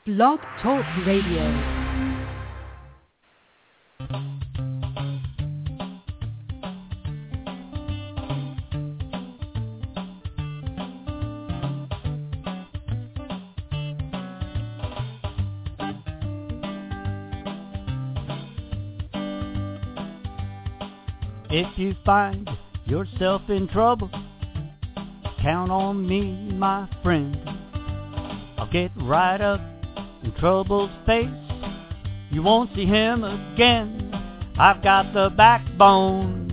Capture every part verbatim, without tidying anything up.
Blog Talk Radio. If you find yourself in trouble, count on me, my friend. I'll get right up in trouble's face. You won't see him again. I've got the backbone,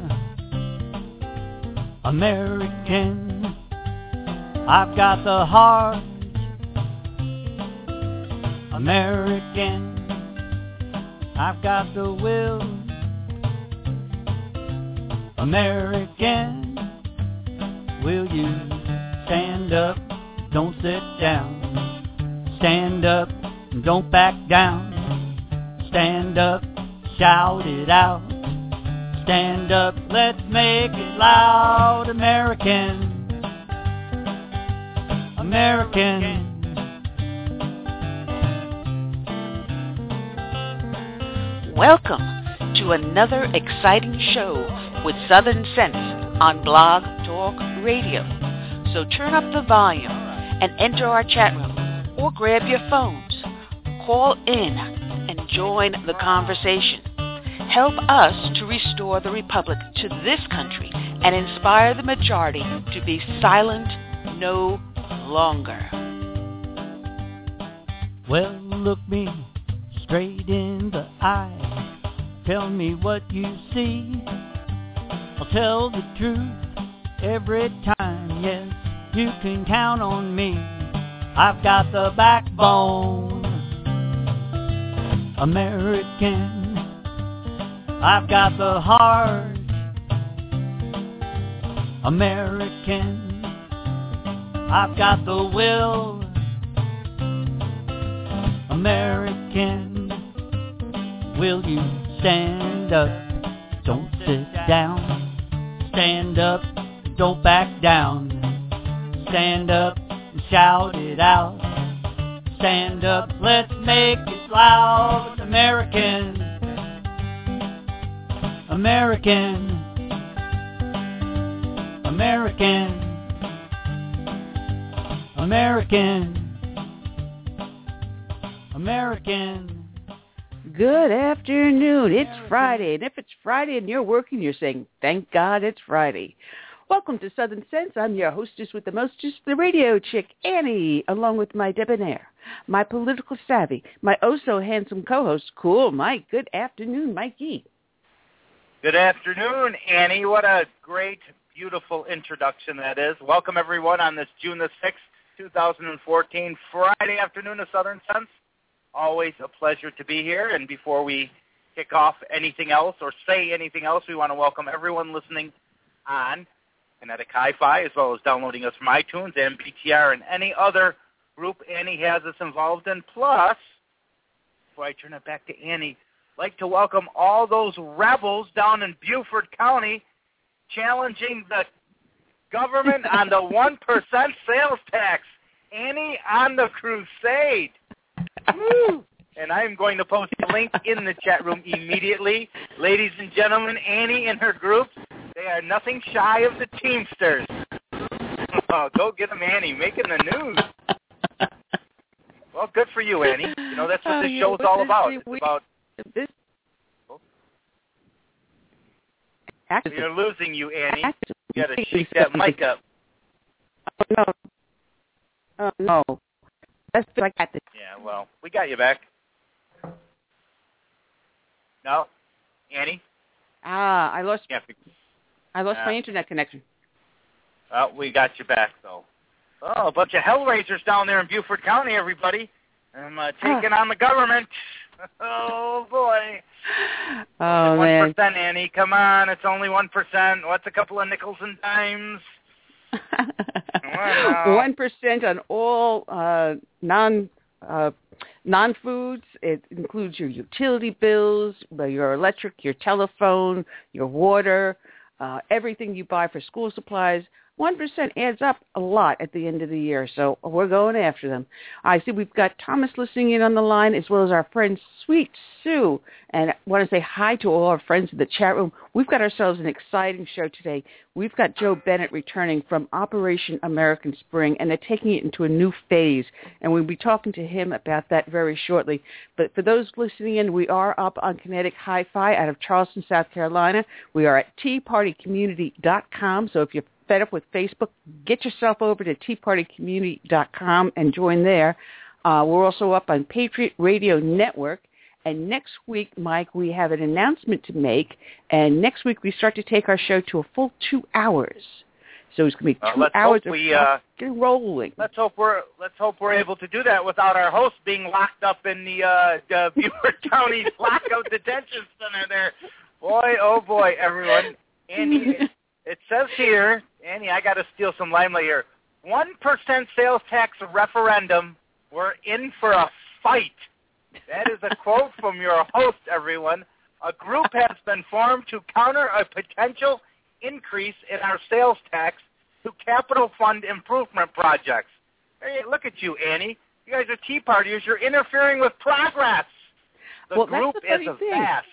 American. I've got the heart, American. I've got the will, American. Will you stand up, don't sit down. Stand up, don't back down. Stand up, shout it out. Stand up, let's make it loud. American, American. Welcome to another exciting show with Southern Sense on Blog Talk Radio. So turn up the volume and enter our chat room or grab your phones. Call in and join the conversation. Help us to restore the republic to this country and inspire the majority to be silent no longer. Well, look me straight in the eye. Tell me what you see. I'll tell the truth every time. Yes, you can count on me. I've got the backbone, American. I've got the heart, American. I've got the will, American. Will you stand up, don't sit down. Stand up, don't back down. Stand up and shout it out. Stand up, let's make it loud. American, American, American, American, American. Good afternoon. It's Friday, and if it's Friday and you're working, you're saying, thank God it's Friday. Welcome to Southern Sense. I'm your hostess with the mostest, the radio chick, Annie, along with my debonair, my political savvy, my oh-so-handsome co-host, Cool Mike. Good afternoon, Mikey. Good afternoon, Annie. What a great, beautiful introduction that is. Welcome, everyone, on this June the sixth, twenty fourteen, Friday afternoon of Southern Sense. Always a pleasure to be here. And before we kick off anything else or say anything else, we want to welcome everyone listening on Kinetic Hi-Fi, as well as downloading us from iTunes, M B T R, and any other group Annie has us involved in. Plus, before I turn it back to Annie, I'd like to welcome all those rebels down in Beaufort County challenging the government on the one percent sales tax. Annie on the crusade. Woo! And I am going to post a link in the chat room immediately. Ladies and gentlemen, Annie and her group, they are nothing shy of the Teamsters. Oh, go get them, Annie, making the news. Well, good for you, Annie. You know, that's what Oh, this you show's know, all this- about. we- It's about This, we are losing you, Annie. actually, You got to shake that mic up. Oh, no. Oh, no. That's like at the... Yeah, well, we got you back. No? Annie? Ah, I lost, Yeah. I lost Uh, my internet connection. Well, we got you back, though. Oh, a bunch of hellraisers down there in Beaufort County, everybody. I'm uh, taking on the government. Oh, boy. Oh, one man. percent, Annie. Come on, it's only one percent. What's a couple of nickels and dimes? Wow. One percent on all uh, non uh, non foods. It includes your utility bills, your electric, your telephone, your water, uh, everything you buy for school supplies. one percent adds up a lot at the end of the year, so we're going after them. I see we've got Thomas listening in on the line, as well as our friend Sweet Sue. And I want to say hi to all our friends in the chat room. We've got ourselves an exciting show today. We've got Joe Bennett returning from Operation American Spring, and they're taking it into a new phase. And we'll be talking to him about that very shortly. But for those listening in, we are up on Kinetic Hi-Fi out of Charleston, South Carolina. We are at tea party community dot com, so if you're fed up with Facebook, get yourself over to tea party community dot com and join there. Uh, we're also up on Patriot Radio Network. And next week, Mike, we have an announcement to make. And next week, we start to take our show to a full two hours. So it's going to be two uh, let's hours hope of we, uh, rolling. Let's hope we're let's hope we're able to do that without our host being locked up in the uh, uh, Beaufort County Lockout Detention Center. There, boy, oh boy, everyone. Andy, it says here, Annie, I got to steal some limelight here. One percent sales tax referendum. We're in for a fight. That is a quote from your host, everyone. A group has been formed to counter a potential increase in our sales tax to capital fund improvement projects. Hey, look at you, Annie. You guys are Tea Partiers. You're interfering with progress. The well, group that's the is thing. vast.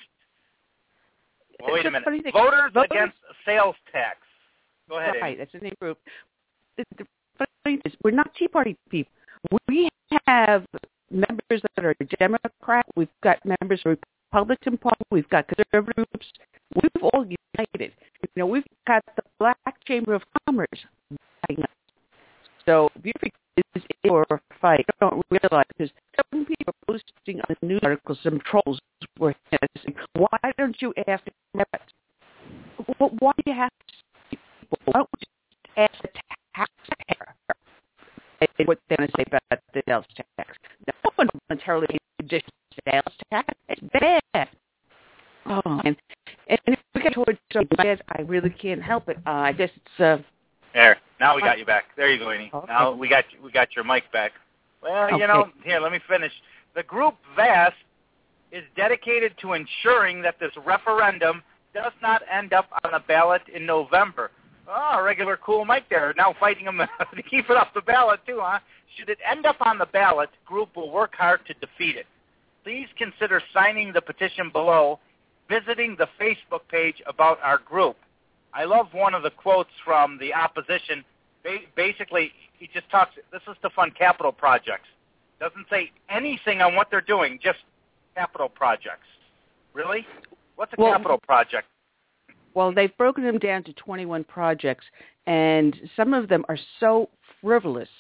Well, wait It's a minute. funny thing. Voters, Voters against sales tax. Go ahead, Right, Annie. that's the name group. The funny thing is, we're not Tea Party people. We have members that are Democrat. We've got members of Republican Party. We've got conservative groups. We've all united. You know, we've got the Black Chamber of Commerce fighting us. So Beaufort is in for a fight. I don't realize because some people are posting on the news articles, some trolls were saying, why don't you ask the Democrats? Why do you have to see people? Why don't we just ask the taxpayer what they're going to say about the sales tax? No one voluntarily just sales tax. It's bad. Oh, and, and if we get towards so bad, I really can't help it. Uh, I guess it's... Uh, there. Now we got you back. There you go, Annie. Okay. Now we got we got your mic back. Well, Okay. you know, here, let me finish. The group VAST is dedicated to ensuring that this referendum does not end up on the ballot in November. Oh, regular cool Mike there. Now fighting him to keep it off the ballot, too, huh? Should it end up on the ballot, group will work hard to defeat it. Please consider signing the petition below, visiting the Facebook page about our group. I love one of the quotes from the opposition. Ba- basically, he just talks, this is to fund capital projects. Doesn't say anything on what they're doing, just capital projects. Really? What's a Well, capital project? Well, they've broken them down to twenty-one projects, and some of them are so frivolous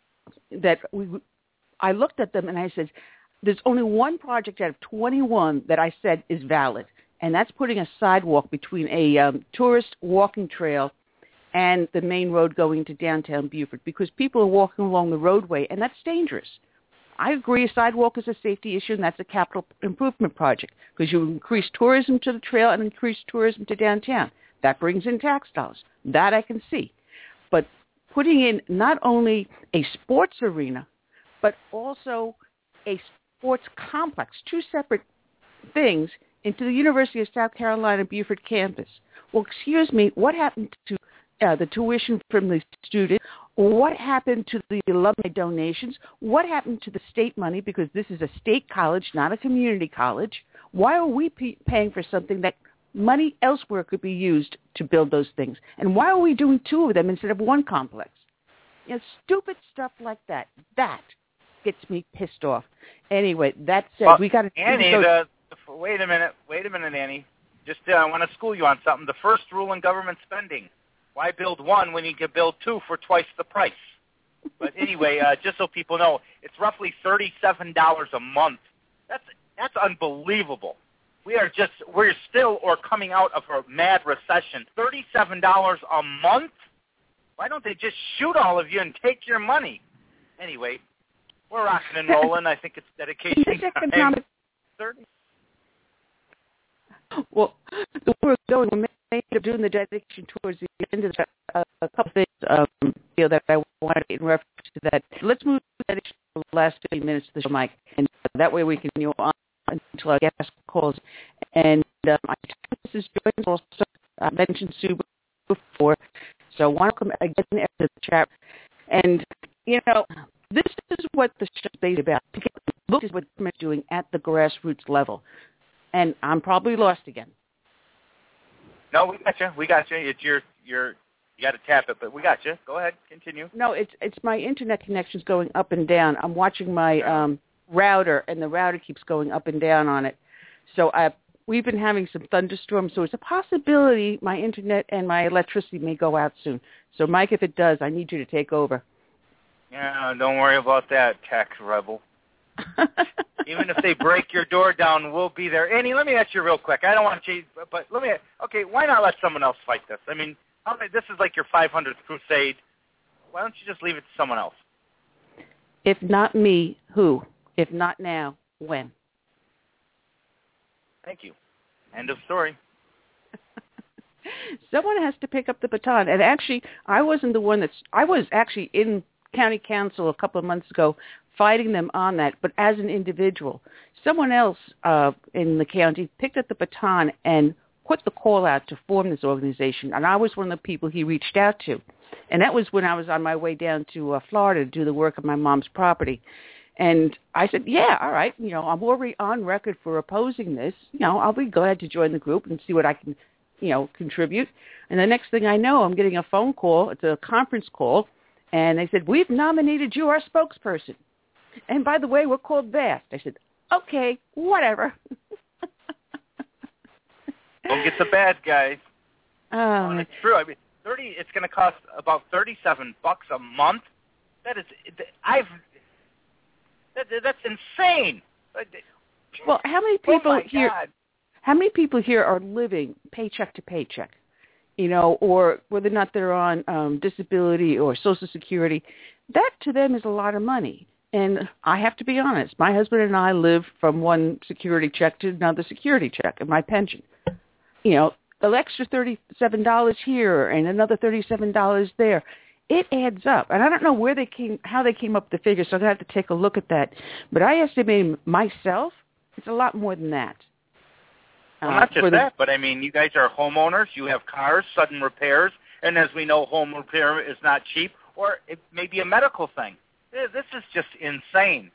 that we, I looked at them and I said, there's only one project out of twenty-one that I said is valid, and that's putting a sidewalk between a um, tourist walking trail and the main road going to downtown Beaufort, because people are walking along the roadway, and that's dangerous. I agree a sidewalk is a safety issue, and that's a capital improvement project, because you increase tourism to the trail and increase tourism to downtown. That brings in tax dollars. That I can see. But putting in not only a sports arena, but also a sports complex, two separate things, into the University of South Carolina Beaufort campus. Well, excuse me, what happened to uh, the tuition from the students? What happened to the alumni donations? What happened to the state money? Because this is a state college, not a community college. Why are we p- paying for something that money elsewhere could be used to build those things? And why are we doing two of them instead of one complex? You know, stupid stuff like that. That gets me pissed off. Anyway, that said, Well, we got to... Annie, go, the, the, wait a minute. Wait a minute, Annie. Just uh, I want to school you on something. The first rule in government spending. Why build one when you can build two for twice the price? But anyway, uh, just so people know, it's roughly thirty-seven dollars a month. That's that's unbelievable. We are just we're still or coming out of a mad recession. thirty-seven dollars a month? Why don't they just shoot all of you and take your money? Anyway, we're rocking and rolling. I think it's dedication time. thirty Well, the we're going. We may end up doing the dedication towards the end of the, uh, a couple things um, you know, that I wanted in reference to that. Let's move to the dedication for the last fifteen minutes of the show, Mike, and that way we can you know on until our guest calls. And um, I this is joined also. I mentioned Sue before. So welcome again to the chat. And, you know, this is what the show is about. Look at what we're doing at the grassroots level. And I'm probably lost again. No, we got you. We got you. It's your, your, you got to tap it, but we got you. Go ahead. Continue. No, it's it's my internet connection's going up and down. I'm watching my um, router, and the router keeps going up and down on it. So I, we've been having some thunderstorms, so it's a possibility my internet and my electricity may go out soon. So, Mike, if it does, I need you to take over. Yeah, don't worry about that, tech rebel. Even if they break your door down, we'll be there. Annie, let me ask you real quick. I don't want to, but let me. Okay, why not let someone else fight this? I mean, how many, this is like your five hundredth crusade. Why don't you just leave it to someone else? If not me, who? If not now, when? Thank you. End of story. Someone has to pick up the baton. And actually, I wasn't the one that's, I was actually in county council a couple of months ago fighting them on that, but as an individual. Someone else uh, in the county picked up the baton and put the call out to form this organization, and I was one of the people he reached out to. And that was when I was on my way down to uh, Florida to do the work of my mom's property. And I said, yeah, all right, you know, I'm already on record for opposing this. You know, I'll be glad to join the group and see what I can, you know, contribute. And the next thing I know, I'm getting a phone call. It's a conference call. And they said, we've nominated you our spokesperson. And by the way, we're called VAST. I said, okay, whatever. Don't get the bad guys. Um, oh, it's true. I mean, thirty. It's going to cost about thirty-seven bucks a month. That is, I've. That, that's insane. Well, how many people oh here? God. How many people here are living paycheck to paycheck? You know, or whether or not they're on um, disability or Social Security, that to them is a lot of money. And I have to be honest, my husband and I live from one security check to another security check and my pension. You know, the extra thirty-seven dollars here and another thirty-seven dollars there, it adds up. And I don't know where they came, how they came up with the figure, so I'm going to have to take a look at that. But I estimate myself, it's a lot more than that. Well, uh, not just the, that, but I mean, you guys are homeowners. You have cars, sudden repairs, and as we know, home repair is not cheap, or it may be a medical thing. This is just insane.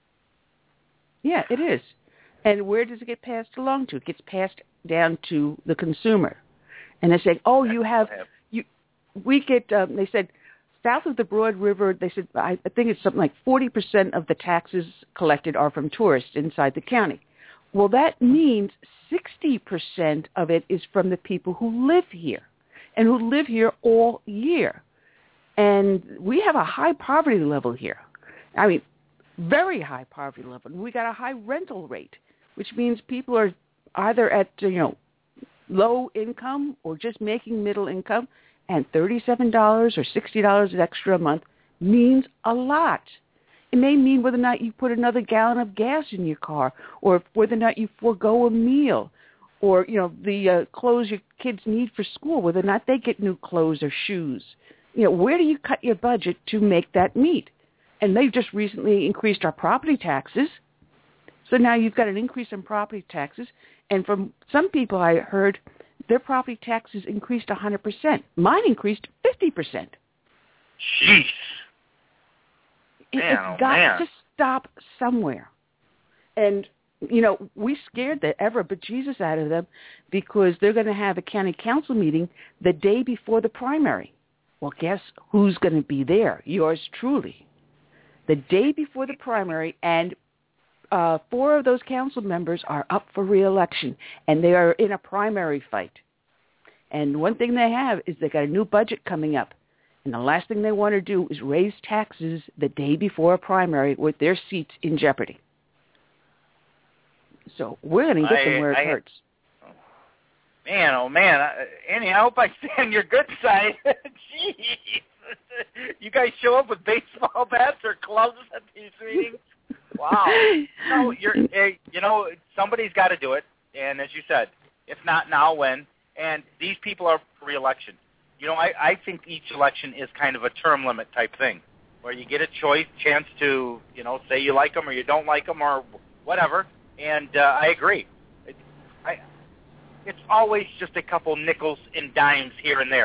Yeah, it is. And where does it get passed along to? It gets passed down to the consumer. And they say, oh, you have, you. we get, um, they said, south of the Broad River, they said, I, I think it's something like forty percent of the taxes collected are from tourists inside the county. Well, that means sixty percent of it is from the people who live here and who live here all year. And we have a high poverty level here. I mean, very high poverty level. We got a high rental rate, which means people are either at, you know, low income or just making middle income, and thirty-seven dollars or sixty dollars extra a month means a lot. It may mean whether or not you put another gallon of gas in your car, or whether or not you forego a meal, or, you know, the uh, clothes your kids need for school, whether or not they get new clothes or shoes. You know, where do you cut your budget to make that meet? And they've just recently increased our property taxes. So now you've got an increase in property taxes. And from some people I heard, their property taxes increased one hundred percent. Mine increased fifty percent. Jeez. It, Man, it's oh, got man. to stop somewhere. And, you know, we scared the ever but Jesus out of them because they're going to have a county council meeting the day before the primary. Well, guess who's going to be there? Yours truly. The day before the primary, and uh, four of those council members are up for re-election, and they are in a primary fight. And one thing they have is they got a new budget coming up, and the last thing they want to do is raise taxes the day before a primary with their seats in jeopardy. So we're going to get I, them where it I, hurts. Man, oh man, I, Annie, I hope I stay on your good side. Jeez. You guys show up with baseball bats or clubs at these meetings? Wow. No, you're, you know, somebody's got to do it. And as you said, if not now, when? And these people are for re-election. You know, I, I think each election is kind of a term limit type thing, where you get a choice, chance to, you know, say you like them or you don't like them or whatever. And uh, I agree. It, I, it's always just a couple nickels and dimes here and there.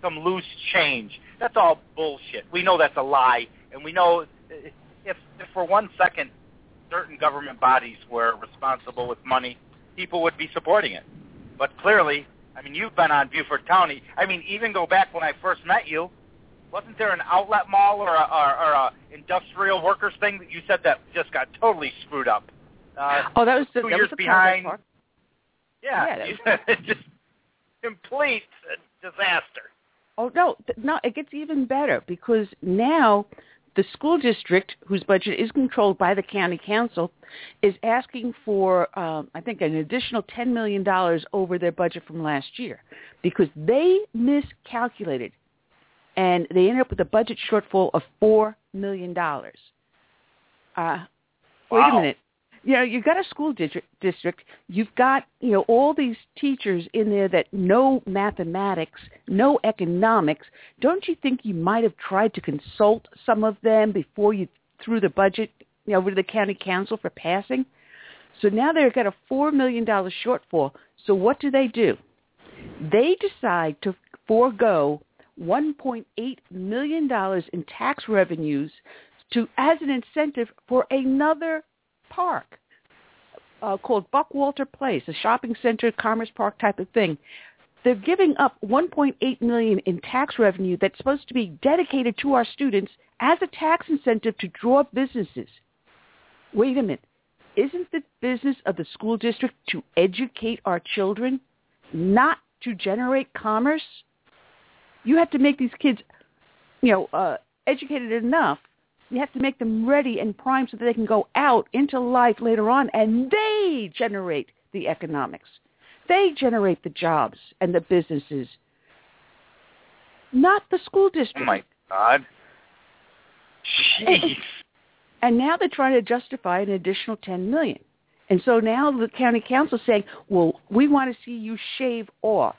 some loose change. That's all bullshit. We know that's a lie, and we know if, if for one second certain government bodies were responsible with money, people would be supporting it. But clearly, I mean, you've been on Beaufort County. I mean, even go back when I first met you, wasn't there an outlet mall or a, or, or a industrial workers thing that you said that just got totally screwed up? Uh, oh, that was the, two that years was the behind. Park. Yeah, yeah was... just complete disaster. Oh no, no, it gets even better because now the school district, whose budget is controlled by the county council, is asking for, um, I think, an additional ten million dollars over their budget from last year because they miscalculated, and they ended up with a budget shortfall of four million dollars. Uh, wait wow. a minute. You know, you've got a school district, district, you've got, you know, all these teachers in there that know mathematics, know economics. Don't you think you might have tried to consult some of them before you threw the budget, you know, over to the county council for passing? So now they've got a four million dollars shortfall. So what do they do? They decide to forego one point eight million dollars in tax revenues to as an incentive for another park uh, called Buckwalter Place, a shopping center, Commerce Park type of thing. They're giving up one point eight million dollars in tax revenue that's supposed to be dedicated to our students as a tax incentive to draw businesses. Wait a minute. Isn't the business of the school district to educate our children, not to generate commerce? You have to make these kids, you know, uh, educated enough. You have to make them ready and primed so that they can go out into life later on, and they generate the economics. They generate the jobs and the businesses, not the school district. Oh, my God. Jeez. And now they're trying to justify an additional ten million dollars. And so now the county council is saying, well, we want to see you shave off,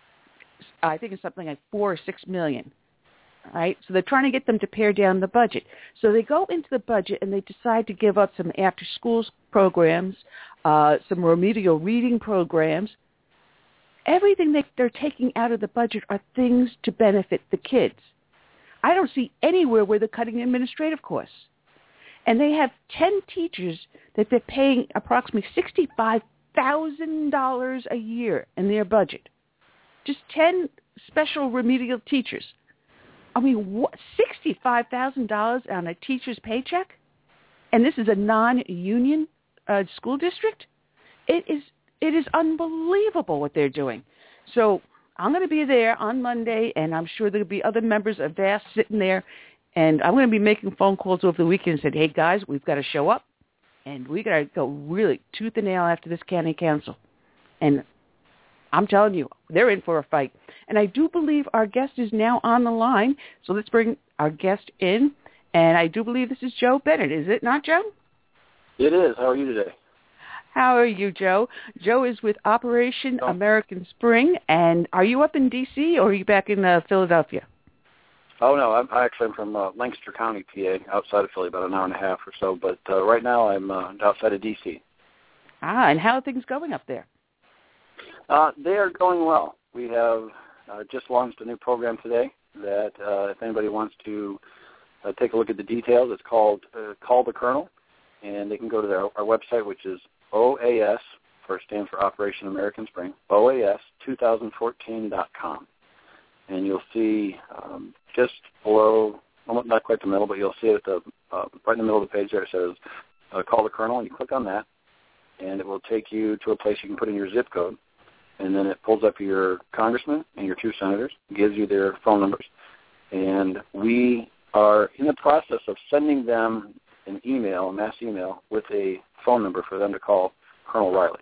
I think it's something like four or six million dollars. Right? So they're trying to get them to pare down the budget. So they go into the budget and they decide to give up some after-school programs, uh, some remedial reading programs. Everything that they're taking out of the budget are things to benefit the kids. I don't see anywhere where they're cutting administrative costs. And they have ten teachers that they're paying approximately sixty-five thousand dollars a year in their budget. Just ten special remedial teachers. I mean, what, sixty-five thousand dollars on a teacher's paycheck? And this is a non-union uh, school district? It is it is unbelievable what they're doing. So I'm going to be there on Monday, and I'm sure there will be other members of V A S sitting there, and I'm going to be making phone calls over the weekend and said, hey, guys, we've got to show up, and we got to go really tooth and nail after this county council. And I'm telling you, they're in for a fight. And I do believe our guest is now on the line, so let's bring our guest in. And I do believe this is Joe Bennett. Is it not, Joe? It is. How are you today? How are you, Joe? Joe is with Operation oh. American Spring. And are you up in D C or are you back in uh, Philadelphia? Oh, no. I'm actually I'm from uh, Lancaster County, P A, outside of Philly, about an hour and a half or so. But uh, right now I'm uh, outside of D C. Ah, and how are things going up there? Uh, they are going well. We have uh, just launched a new program today that uh, if anybody wants to uh, take a look at the details, it's called uh, Call the Colonel, and they can go to their, our website, which is O A S, for stands for Operation American Spring, O A S twenty fourteen dot com. And you'll see um, just below, well, not quite the middle, but you'll see it at the, uh, right in the middle of the page there, it says uh, Call the Colonel, and you click on that, and it will take you to a place you can put in your zip code. And then it pulls up your congressman and your two senators, gives you their phone numbers. And we are in the process of sending them an email, a mass email, with a phone number for them to call Colonel Riley.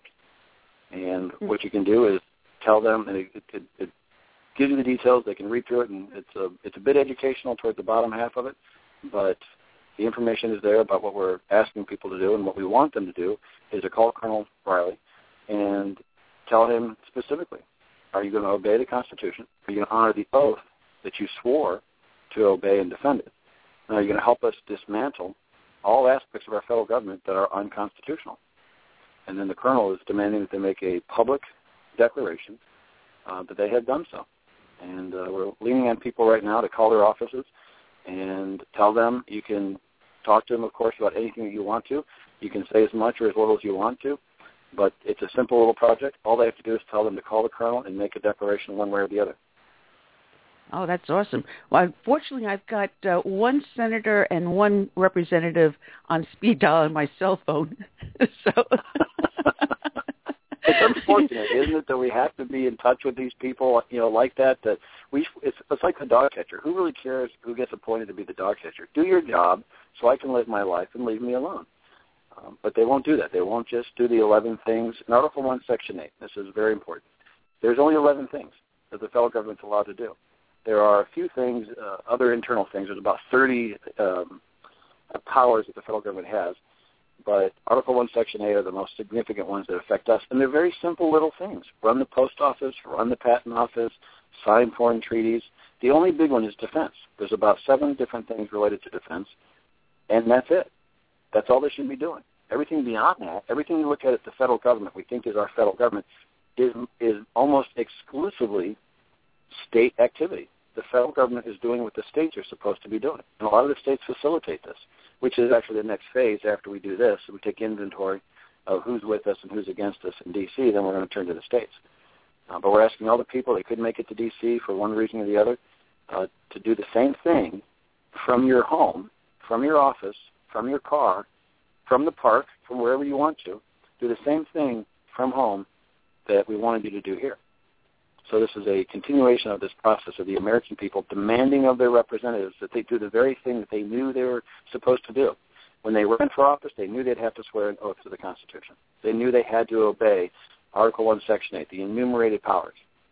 And mm-hmm. what you can do is tell them, and it, it, it gives you the details. They can read through it, and it's a, it's a bit educational toward the bottom half of it. But the information is there about what we're asking people to do, and what we want them to do is to call Colonel Riley and tell him specifically, are you going to obey the Constitution? Are you going to honor the oath that you swore to obey and defend it? And are you going to help us dismantle all aspects of our federal government that are unconstitutional? And then the colonel is demanding that they make a public declaration uh, that they have done so. And uh, we're leaning on people right now to call their offices and tell them. You can talk to them, of course, about anything that you want to. You can say as much or as little as you want to, but it's a simple little project. All they have to do is tell them to call the colonel and make a declaration one way or the other. Oh, that's awesome. Well, unfortunately, I've got uh, one senator and one representative on speed dial on my cell phone. so It's unfortunate, isn't it, that we have to be in touch with these people, you know, like that. That we it's, it's like the dog catcher. Who really cares who gets appointed to be the dog catcher? Do your job so I can live my life and leave me alone. Um, but they won't do that. They won't just do the eleven things. In Article one, Section eight, this is very important. There's only eleven things that the federal government's allowed to do. There are a few things, uh, other internal things. There's about thirty um, powers that the federal government has. But Article one, Section eight are the most significant ones that affect us. And they're very simple little things. Run the post office, run the patent office, sign foreign treaties. The only big one is defense. There's about seven different things related to defense, and that's it. That's all they should be doing. Everything beyond that, everything you look at at the federal government, we think is our federal government, is is almost exclusively state activity. The federal government is doing what the states are supposed to be doing. And a lot of the states facilitate this, which is actually the next phase after we do this. We take inventory of who's with us and who's against us in D C, then we're going to turn to the states. Uh, but we're asking all the people that couldn't make it to D C for one reason or the other uh, to do the same thing from your home, from your office, from your car, from the park, from wherever you want to. Do the same thing from home that we wanted you to do here. So this is a continuation of this process of the American people demanding of their representatives that they do the very thing that they knew they were supposed to do. When they ran for office, they knew they'd have to swear an oath to the Constitution. They knew they had to obey Article one, Section eight, the enumerated powers.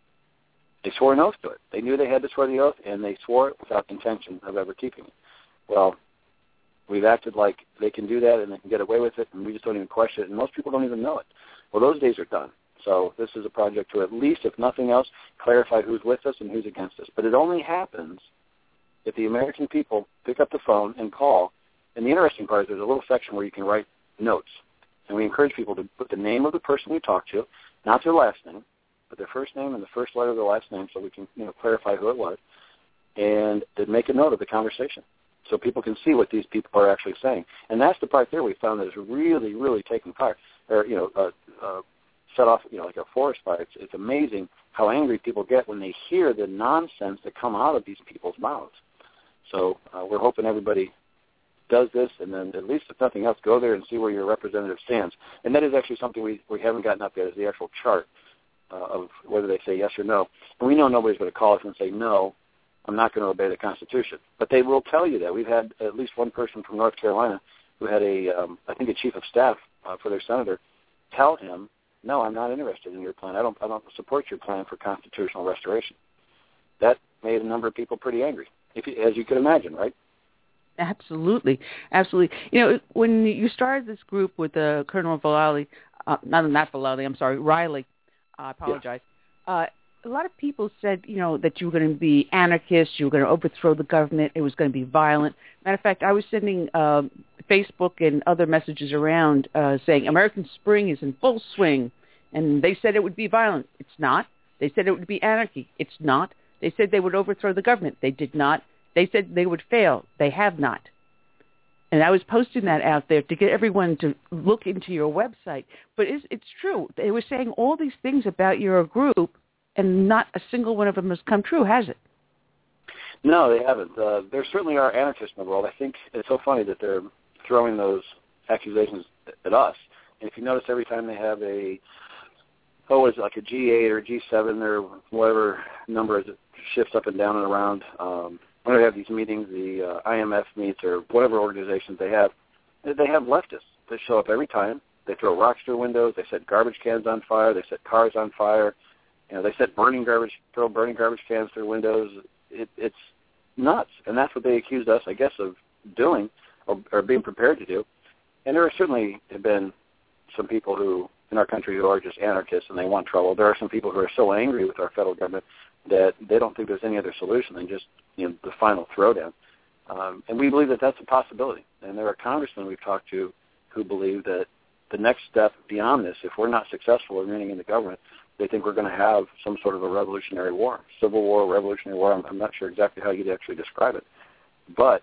They swore an oath to it. They knew they had to swear the oath, and they swore it without intention of ever keeping it. Well, we've acted like they can do that and they can get away with it, and we just don't even question it, and most people don't even know it. Well, those days are done. So this is a project to at least, if nothing else, clarify who's with us and who's against us. But it only happens if the American people pick up the phone and call. And the interesting part is there's a little section where you can write notes. And we encourage people to put the name of the person we talk to, not their last name, but their first name and the first letter of their last name so we can, you know, clarify who it was, and to make a note of the conversation so people can see what these people are actually saying. And that's the part there we found that is really, really taking part, or, you know, uh, uh, set off, you know, like a forest fire. It's, it's amazing how angry people get when they hear the nonsense that come out of these people's mouths. So uh, we're hoping everybody does this, and then at least if nothing else, go there and see where your representative stands. And that is actually something we, we haven't gotten up yet, is the actual chart uh, of whether they say yes or no. And we know nobody's going to call us and say, no, I'm not going to obey the Constitution. But they will tell you that. We've had at least one person from North Carolina who had a, um, I think a chief of staff uh, for their senator tell him, no, I'm not interested in your plan. I don't I don't support your plan for constitutional restoration. That made a number of people pretty angry, if you, as you could imagine, right? Absolutely. Absolutely. You know, when you started this group with uh, Colonel Vallely, uh, not, not Vallely, I'm sorry, Riley, uh, I apologize, yeah. uh, a lot of people said, you know, that you were going to be anarchists, you were going to overthrow the government, it was going to be violent. Matter of fact, I was sending uh, Facebook and other messages around uh, saying American Spring is in full swing, and they said it would be violent. It's not. They said it would be anarchy. It's not. They said they would overthrow the government. They did not. They said they would fail. They have not. And I was posting that out there to get everyone to look into your website. But it's, it's true. They were saying all these things about your group, and not a single one of them has come true, has it? No, they haven't. Uh, there certainly are anarchists in the world. I think it's so funny that they're throwing those accusations at us. And if you notice, every time they have a, oh, what is it, like a G eight or G seven or whatever number as it shifts up and down and around, um, when they have these meetings, the uh, I M F meets or whatever organizations they have, they have leftists that show up every time. They throw rocks through windows. They set garbage cans on fire. They set cars on fire. You know, they set burning garbage, throw burning garbage cans through windows. It, it's nuts, and that's what they accused us, I guess, of doing or, or being prepared to do. And there are certainly have been some people who in our country who are just anarchists and they want trouble. There are some people who are so angry with our federal government that they don't think there's any other solution than just, you know, the final throwdown. Um, and we believe that that's a possibility. And there are congressmen we've talked to who believe that the next step beyond this, if we're not successful in running in the government, they think we're going to have some sort of a revolutionary war, civil war, revolutionary war. I'm, I'm not sure exactly how you'd actually describe it. But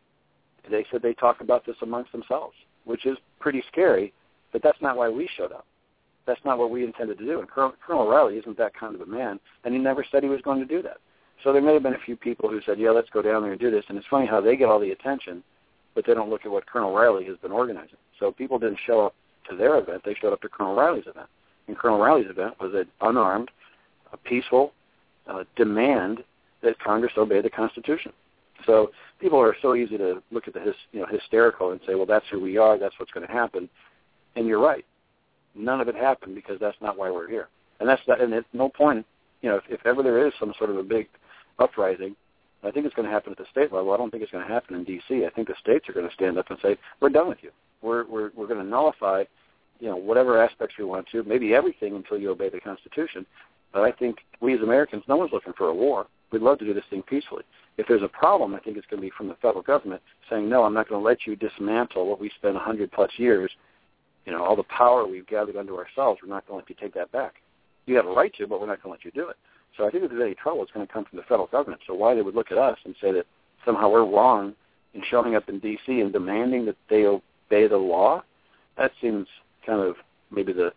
they said they talk about this amongst themselves, which is pretty scary, but that's not why we showed up. That's not what we intended to do. And Colonel, Colonel Riley isn't that kind of a man, and he never said he was going to do that. So there may have been a few people who said, yeah, let's go down there and do this. And it's funny how they get all the attention, but they don't look at what Colonel Riley has been organizing. So people didn't show up to their event. They showed up to Colonel Riley's event. And Colonel Riley's event was an unarmed, a peaceful uh, demand that Congress obey the Constitution. So people are so easy to look at the his, you know, hysterical and say, well, that's who we are, that's what's going to happen. And you're right. None of it happened because that's not why we're here. And that's that, and at no point, you know, if, if ever there is some sort of a big uprising, I think it's going to happen at the state level. I don't think it's going to happen in D C I think the states are going to stand up and say, we're done with you. We're we're we're going to nullify, you know, whatever aspects we want to, maybe everything until you obey the Constitution. But I think we as Americans, no one's looking for a war. We'd love to do this thing peacefully. If there's a problem, I think it's going to be from the federal government saying, no, I'm not going to let you dismantle what we spent one hundred plus years, you know, all the power we've gathered unto ourselves. We're not going to let you take that back. You have a right to, but we're not going to let you do it. So I think if there's any trouble, it's going to come from the federal government. So why they would look at us and say that somehow we're wrong in showing up in D C and demanding that they obey the law, that seems kind of maybe the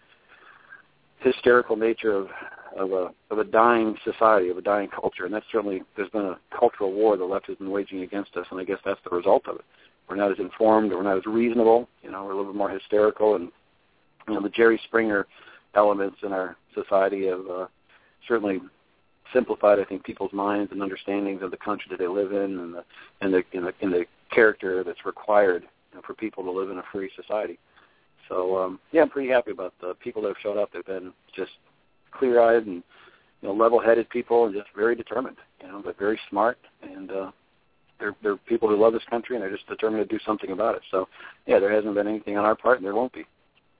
hysterical nature of of a of a dying society, of a dying culture. And that's certainly, there's been a cultural war the left has been waging against us, and I guess that's the result of it. We're not as informed, or we're not as reasonable, you know, we're a little bit more hysterical, and, you know, the Jerry Springer elements in our society have uh, certainly simplified, I think, people's minds and understandings of the country that they live in, and the and the in the, in the character that's required, you know, for people to live in a free society. So um, yeah, I'm pretty happy about the people that have showed up. They've been just clear-eyed and, you know, level-headed people, and just very determined, you know, but very smart, and uh, they're they're people who love this country, and they're just determined to do something about it. So yeah, there hasn't been anything on our part, and there won't be.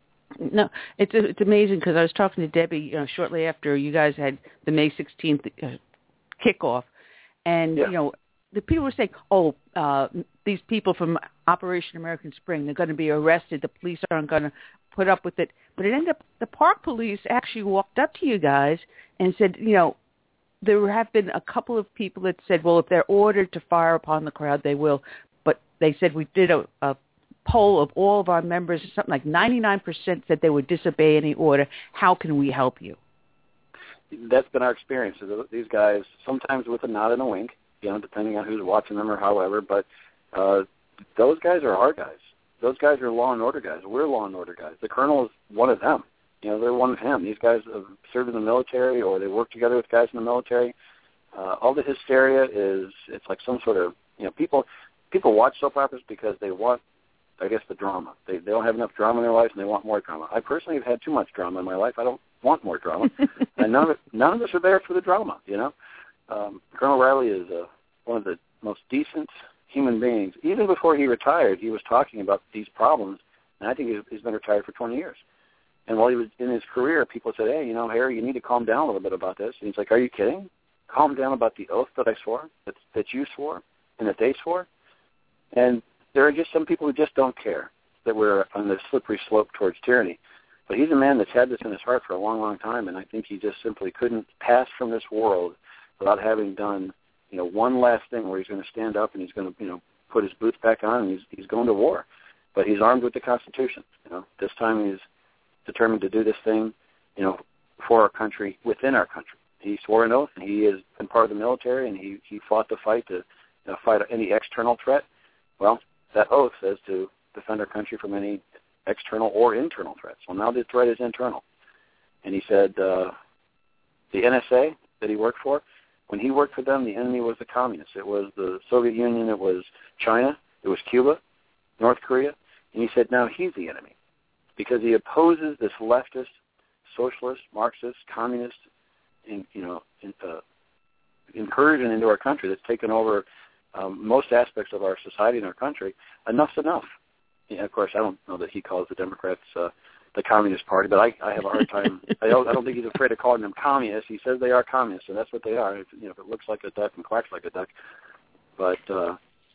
No, it's it's amazing because I was talking to Debbie, you know, shortly after you guys had the May sixteenth uh, kickoff, and yeah. you know, the people were saying, "Oh, uh, these people from Operation American Spring, they're going to be arrested. The police aren't going to put up with it." But it ended up the park police actually walked up to you guys and said, you know, there have been a couple of people that said, well, if they're ordered to fire upon the crowd, they will. But they said we did a, a poll of all of our members, something like ninety-nine percent said they would disobey any order. How can we help you? That's been our experience. These guys, sometimes with a nod and a wink, you know, depending on who's watching them or however, but uh, those guys are our guys. Those guys are law and order guys. We're law and order guys. The colonel is one of them. You know, they're one of him. These guys have served in the military, or they work together with guys in the military. Uh, all the hysteria is, it's like some sort of, you know, people people watch soap operas because they want, I guess, the drama. They they don't have enough drama in their life, and they want more drama. I personally have had too much drama in my life. I don't want more drama, and none of it, none of us are there for the drama. You know, um, Colonel Riley is uh, one of the most decent human beings. Even before he retired, he was talking about these problems, and I think he's, he's been retired for twenty years. And while he was in his career, people said, "Hey, you know, Harry, you need to calm down a little bit about this." And he's like, "Are you kidding? Calm down about the oath that I swore, that, that you swore, and that they swore." And there are just some people who just don't care that we're on this slippery slope towards tyranny. But he's a man that's had this in his heart for a long, long time, and I think he just simply couldn't pass from this world without having done, you know, one last thing where he's going to stand up and he's going to, you know, put his boots back on, and he's he's going to war. But he's armed with the Constitution. You know, this time he's determined to do this thing, you know, for our country, within our country. He swore an oath, and he has been part of the military, and he, he fought the fight to, you know, fight any external threat. Well, that oath says to defend our country from any external or internal threats. Well, now the threat is internal. And he said uh, the N S A that he worked for, when he worked for them, the enemy was the communists. It was the Soviet Union, it was China, it was Cuba, North Korea. And he said now he's the enemy because he opposes this leftist, socialist, Marxist, communist, in, you know, in, uh, incursion into our country that's taken over um, most aspects of our society and our country. Enough's enough. Yeah, of course, I don't know that he calls the Democrats uh, the Communist Party, but I, I have a hard time. I don't, I don't think he's afraid of calling them communists. He says they are communists, and that's what they are. If, you know, if it looks like a duck and quacks like a duck. But uh,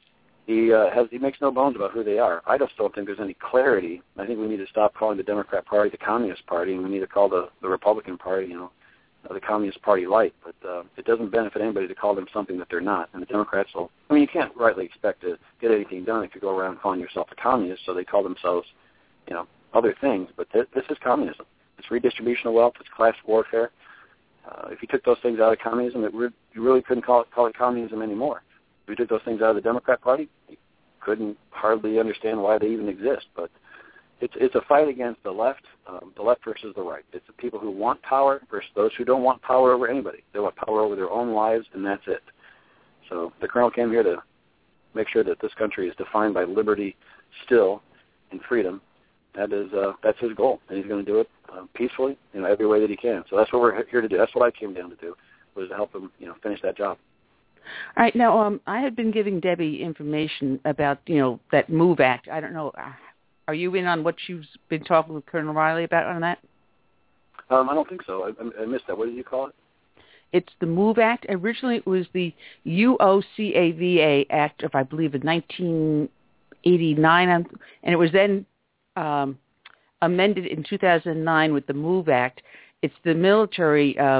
he uh, has he makes no bones about who they are. I just don't think there's any clarity. I think we need to stop calling the Democrat Party the Communist Party, and we need to call the, the Republican Party, you know, uh, the Communist Party light. But uh, it doesn't benefit anybody to call them something that they're not. And the Democrats will. I mean, you can't rightly expect to get anything done if you go around calling yourself a communist. So they call themselves, you know, other things. But th- this is communism. It's redistribution of wealth. It's class warfare. Uh, if you took those things out of communism, it re- you really couldn't call it, call it communism anymore. If you took those things out of the Democrat Party, you couldn't hardly understand why they even exist. But it's it's a fight against the left, um, the left versus the right. It's the people who want power versus those who don't want power over anybody. They want power over their own lives, and that's it. So the Colonel came here to make sure that this country is defined by liberty still and freedom. That is uh, that's his goal, and he's going to do it uh, peacefully, you know, every way that he can. So that's what we're here to do. That's what I came down to do, was to help him, you know, finish that job. All right. Now, um, I had been giving Debbie information about, you know, that MOVE Act. I don't know. Are you in on what you've been talking with Colonel Riley about on that? Um, I don't think so. I, I missed that. What did you call it? It's the MOVE Act. Originally, it was the U O C A V A Act of, I believe, in nineteen eighty-nine, and it was then um, amended in two thousand nine with the MOVE Act. It's the military uh,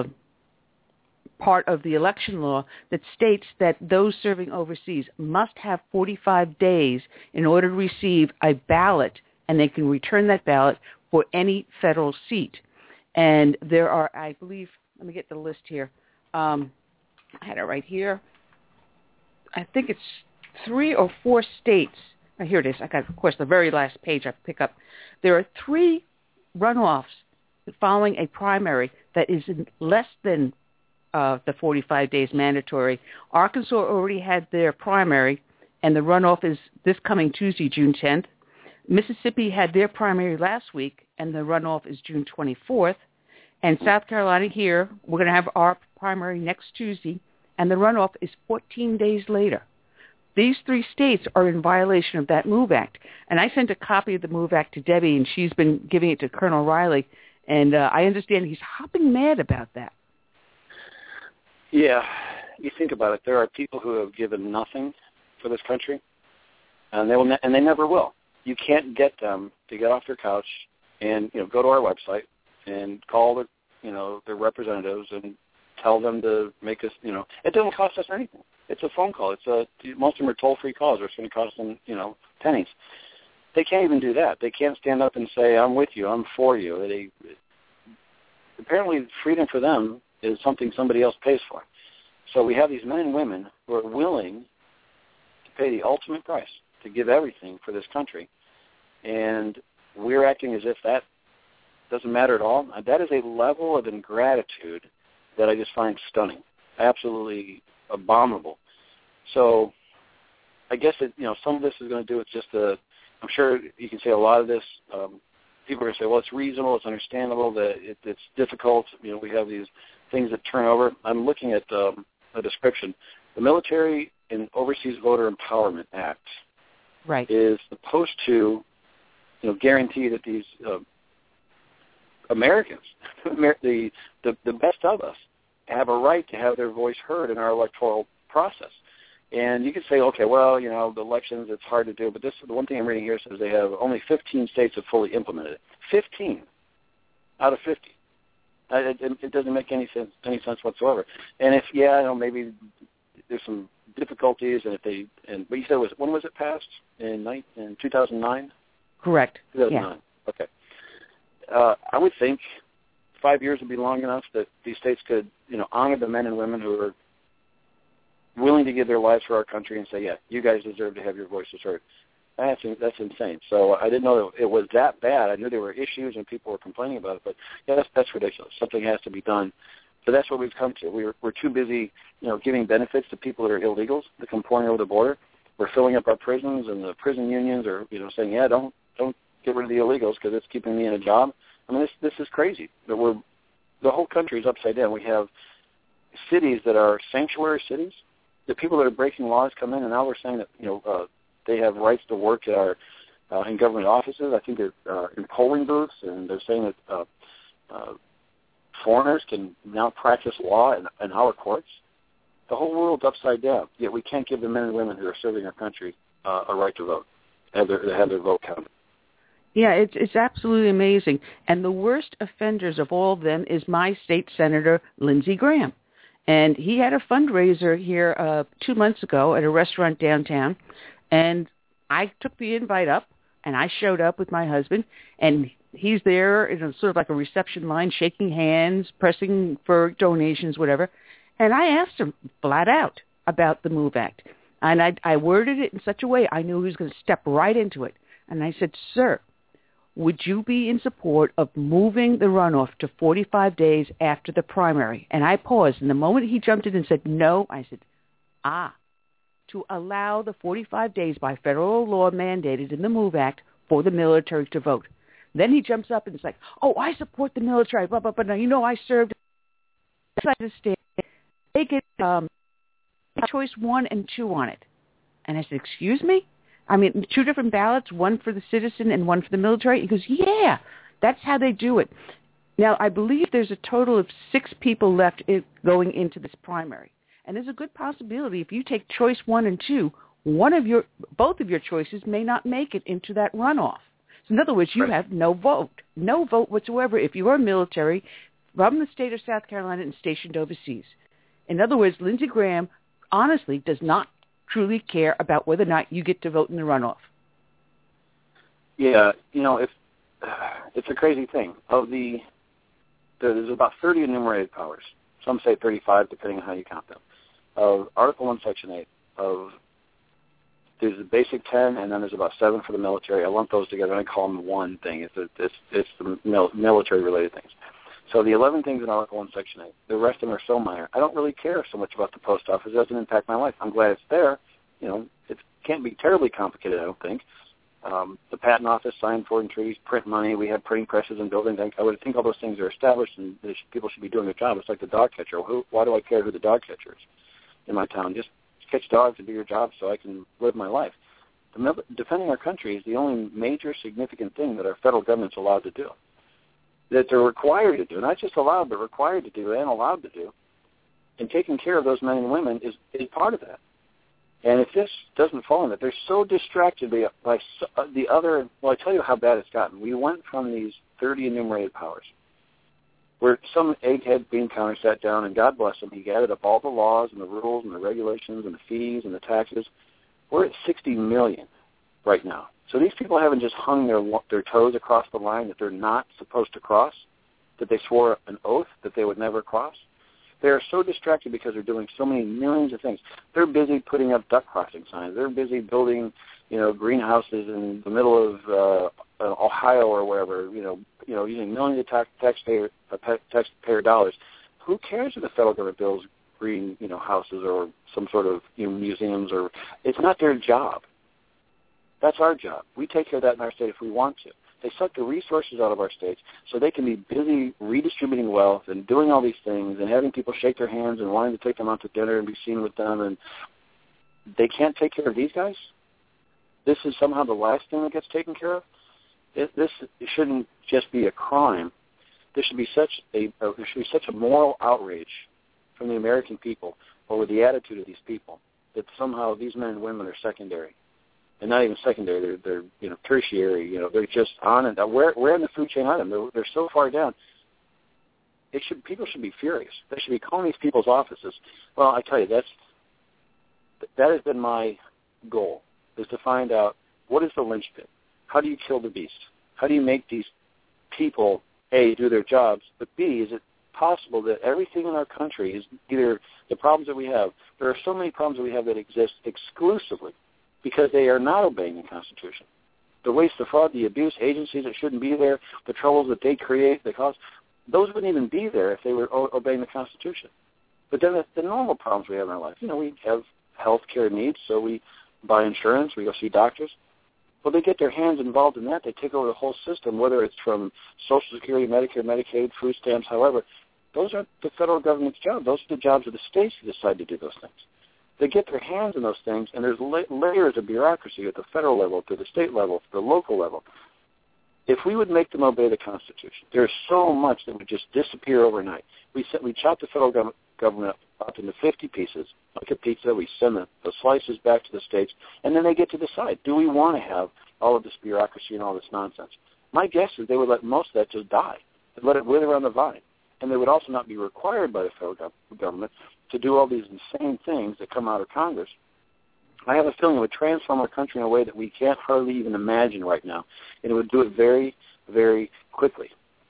part of the election law that states that those serving overseas must have forty-five days in order to receive a ballot, and they can return that ballot for any federal seat. And there are, I believe, let me get the list here. Um, I had it right here. I think it's three or four states. Oh, here it is. I got, of course, the very last page I pick up. There are three runoffs following a primary that is in less than uh, the forty-five days mandatory. Arkansas already had their primary, and the runoff is this coming Tuesday, June tenth. Mississippi had their primary last week, and the runoff is June twenty-fourth. And South Carolina here, we're going to have our primary next Tuesday, and the runoff is fourteen days later. These three states are in violation of that MOVE Act. And I sent a copy of the MOVE Act to Debbie, and she's been giving it to Colonel Riley. And uh, I understand he's hopping mad about that. Yeah, you think about it. There are people who have given nothing for this country, and they will, ne- and they never will. You can't get them to get off their couch and, you know, go to our website and call the, you know, their representatives and tell them to make us, you know, it doesn't cost us anything. It's a phone call. It's a, most of them are toll-free calls, or it's going to cost them, you know, pennies. They can't even do that. They can't stand up and say, I'm with you, I'm for you. They, apparently freedom for them is something somebody else pays for. So we have these men and women who are willing to pay the ultimate price, to give everything for this country. And we're acting as if that doesn't matter at all. That is a level of ingratitude that I just find stunning, absolutely abominable. So I guess that, you know, some of this is going to do with just a, I'm sure you can say a lot of this, um, people are going to say, well, it's reasonable, it's understandable, that it, it's difficult. You know, we have these things that turn over. I'm looking at um, a description. The Military and Overseas Voter Empowerment Act right. is supposed to, you know, guarantee that these uh, Americans, the, the the best of us, have a right to have their voice heard in our electoral process. And you could say, okay, well, you know, the elections, it's hard to do, but this the one thing I'm reading here says they have only fifteen states have fully implemented it. fifteen out of fifty. It, it, it doesn't make any sense any sense whatsoever. And if yeah, you know, maybe there's some difficulties, and if they and but you said it was when was it passed in night in two thousand nine? Correct. two thousand nine. Yeah. Okay. Uh, I would think five years would be long enough that these states could, you know, honor the men and women who are willing to give their lives for our country and say, yeah, you guys deserve to have your voices heard. That's that's insane. So I didn't know it was that bad. I knew there were issues and people were complaining about it, but yeah, that's that's ridiculous. Something has to be done. But that's what we've come to. We're we're too busy, you know, giving benefits to people that are illegals that come pouring over the border. We're filling up our prisons, and the prison unions are, you know, saying, yeah, don't don't get rid of the illegals because it's keeping me in a job. I mean, this this is crazy. That we're the whole country is upside down. We have cities that are sanctuary cities. The people that are breaking laws come in, and now we're saying that, you know, uh, they have rights to work at our uh, in government offices. I think they're uh, in polling booths, and they're saying that uh, uh, foreigners can now practice law in, in our courts. The whole world's upside down. Yet we can't give the men and women who are serving our country uh, a right to vote, have their, have their vote counted. Yeah, it's it's absolutely amazing. And the worst offenders of all of them is my state senator, Lindsey Graham. And he had a fundraiser here uh, two months ago at a restaurant downtown. And I took the invite up, and I showed up with my husband. And he's there in a, sort of like a reception line, shaking hands, pressing for donations, whatever. And I asked him flat out about the MOVE Act. And I, I worded it in such a way I knew he was going to step right into it. And I said, sir, would you be in support of moving the runoff to forty-five days after the primary? And I paused, and the moment he jumped in and said no, I said, ah, to allow the forty-five days by federal law mandated in the MOVE Act for the military to vote. Then he jumps up and is like, oh, I support the military, blah, blah, blah. Now, you know, I served outside the state. They get um, choice one and two on it. And I said, excuse me? I mean, two different ballots, one for the citizen and one for the military? He goes, yeah, that's how they do it. Now, I believe there's a total of six people left in, going into this primary. And there's a good possibility if you take choice one and two, one of your, both of your choices may not make it into that runoff. So in other words, you right. have no vote, no vote whatsoever if you are military from the state of South Carolina and stationed overseas. In other words, Lindsey Graham honestly does not truly care about whether or not you get to vote in the runoff. Yeah, you know, if it's a crazy thing. Of the, there's about thirty enumerated powers. Some say thirty-five, depending on how you count them. Of Article one, Section eight, of there's the basic ten, and then there's about seven for the military. I lump those together, and I call them one thing. It's, a, it's, it's the mil- military-related things. So the eleven things in Article one, Section eight, the rest of them are so minor. I don't really care so much about the post office. It doesn't impact my life. I'm glad it's there. You know, it can't be terribly complicated, I don't think. Um, the patent office, signed foreign treaties, print money. We have printing presses and buildings. I would think all those things are established, and should, people should be doing their job. It's like the dog catcher. Who, why do I care who the dog catcher is in my town? Just catch dogs and do your job so I can live my life. The, defending our country is the only major significant thing that our federal government's allowed to do, that they're required to do, not just allowed, but required to do and allowed to do. And taking care of those men and women is, is part of that. And if this doesn't fall in it, they're so distracted by, by the other, well, I tell you how bad it's gotten. We went from these thirty enumerated powers, where some egghead bean counter sat down, and God bless him, he gathered up all the laws and the rules and the regulations and the fees and the taxes. We're at sixty million right now. So these people haven't just hung their their toes across the line that they're not supposed to cross, that they swore an oath that they would never cross. They are so distracted because they're doing so many millions of things. They're busy putting up duck crossing signs. They're busy building, you know, greenhouses in the middle of uh, Ohio or wherever, you know, you know, using millions of tax, taxpayer uh, taxpayer dollars. Who cares if the federal government builds green, you know, houses or some sort of, you know, museums? Or it's not their job. That's our job. We take care of that in our state if we want to. They suck the resources out of our states so they can be busy redistributing wealth and doing all these things and having people shake their hands and wanting to take them out to dinner and be seen with them. And they can't take care of these guys? This is somehow the last thing that gets taken care of? It, this shouldn't just be a crime. There should be such a uh, there should be such a moral outrage from the American people over the attitude of these people that somehow these men and women are secondary. And not even secondary, they're, they're you know, tertiary, you know, they're just on and where where in the food chain are they? They're, they're so far down. It should people should be furious. They should be calling these people's offices. Well, I tell you, that's that has been my goal, is to find out what is the linchpin. How do you kill the beast? How do you make these people, A, do their jobs, but B, is it possible that everything in our country is either the problems that we have, there are so many problems that we have that exist exclusively because they are not obeying the Constitution. The waste, the fraud, the abuse, agencies that shouldn't be there, the troubles that they create, the cause, those wouldn't even be there if they were o- obeying the Constitution. But then the, the normal problems we have in our life, you know, we have health care needs, so we buy insurance, we go see doctors. Well, they get their hands involved in that. They take over the whole system, whether it's from Social Security, Medicare, Medicaid, food stamps, however. Those aren't the federal government's job. Those are the jobs of the states who decide to do those things. They get their hands in those things, and there's la- layers of bureaucracy at the federal level, to the state level, to the local level. If we would make them obey the Constitution, there's so much that would just disappear overnight. We we chop the federal government government up into fifty pieces, like a pizza. We send the, the slices back to the states, and then they get to decide, do we want to have all of this bureaucracy and all this nonsense? My guess is they would let most of that just die. They'd let it wither on the vine. And they would also not be required by the federal government to do all these insane things that come out of Congress. I have a feeling it would transform our country in a way that we can't hardly even imagine right now, and it would do it very, very quickly.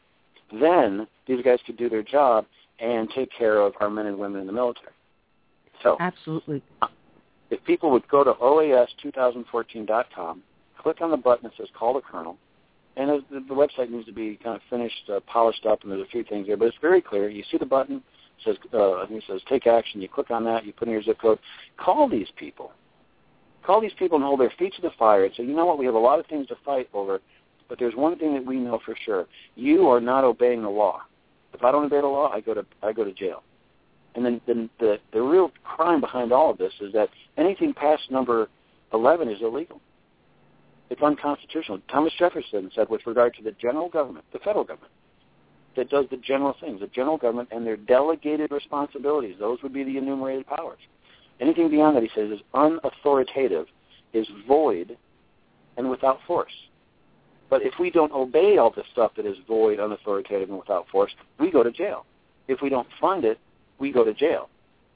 Then these guys could do their job and take care of our men and women in the military. So, absolutely. If people would go to O A S twenty fourteen dot com, click on the button that says Call the Colonel, and the, the website needs to be kind of finished, uh, polished up, and there's a few things there, but it's very clear. You see the button, it says, uh, I think it says Take Action. You click on that, you put in your zip code. Call these people. Call these people and hold their feet to the fire and say, you know what, we have a lot of things to fight over, but there's one thing that we know for sure. You are not obeying the law. If I don't obey the law, I go to I go to jail. And then, then the, the real crime behind all of this is that anything past number eleven is illegal. It's unconstitutional. Thomas Jefferson said with regard to the general government, the federal government, that does the general things, the general government and their delegated responsibilities, those would be the enumerated powers. Anything beyond that, he says, is unauthoritative, is void, and without force. But if we don't obey all this stuff that is void, unauthoritative, and without force, we go to jail. If we don't fund it, we go to jail.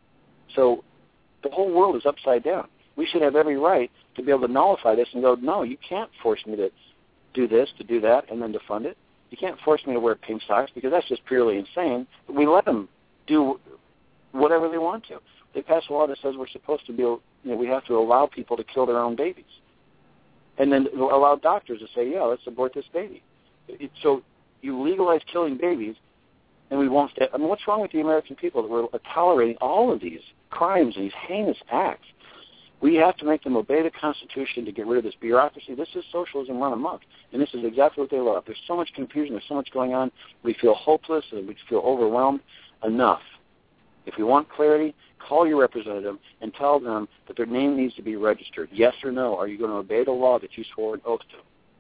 So the whole world is upside down. We should have every right to be able to nullify this and go, no, you can't force me to do this, to do that, and then to fund it. You can't force me to wear pink socks because that's just purely insane. But we let them do whatever they want to. They pass a law that says we're supposed to be, you know, we have to allow people to kill their own babies. And then allow doctors to say, yeah, let's abort this baby. It, so you legalize killing babies, and we won't stay. I mean, what's wrong with the American people that we're tolerating all of these crimes and these heinous acts? We have to make them obey the Constitution to get rid of this bureaucracy. This is socialism run amok, and this is exactly what they love. There's so much confusion. There's so much going on. We feel hopeless and we feel overwhelmed. Enough. If we want clarity, call your representative and tell them that their name needs to be registered. Yes or no, are you going to obey the law that you swore an oath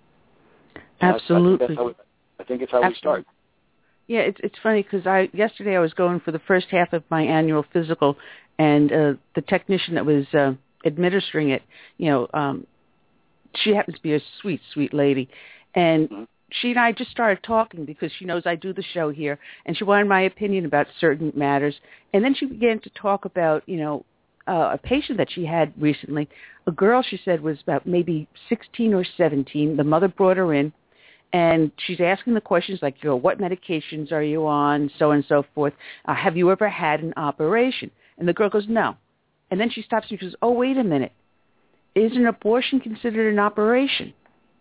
to? And Absolutely. I, I, think, that's how we, I think it's how Absolutely. we start. Yeah, it's it's funny because I yesterday I was going for the first half of my annual physical, and uh, the technician that was uh, administering it, you know, um, she happens to be a sweet, sweet lady, and mm-hmm. she and I just started talking because she knows I do the show here, and she wanted my opinion about certain matters, and then she began to talk about, you know, uh, a patient that she had recently. A girl, she said, was about maybe sixteen or seventeen. The mother brought her in. And she's asking the questions like, you know, what medications are you on, so on and so forth. Uh, have you ever had an operation? And the girl goes, no. And then she stops and she goes, oh, wait a minute. Is an abortion considered an operation?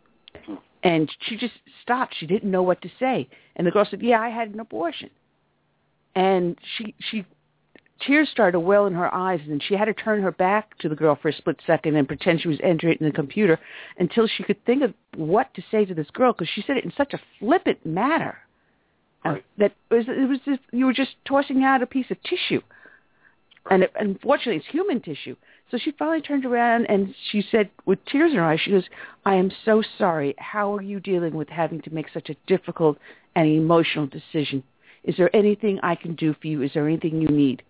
And she just stopped. She didn't know what to say. And the girl said, yeah, I had an abortion. And she she tears started to well in her eyes, and she had to turn her back to the girl for a split second and pretend she was entering it in the computer until she could think of what to say to this girl, because she said it in such a flippant manner right. uh, that it was, it was just, you were just tossing out a piece of tissue. Right. And it, unfortunately, it's human tissue. So she finally turned around and she said, with tears in her eyes, she goes, I am so sorry. How are you dealing with having to make such a difficult and emotional decision? Is there anything I can do for you? Is there anything you need?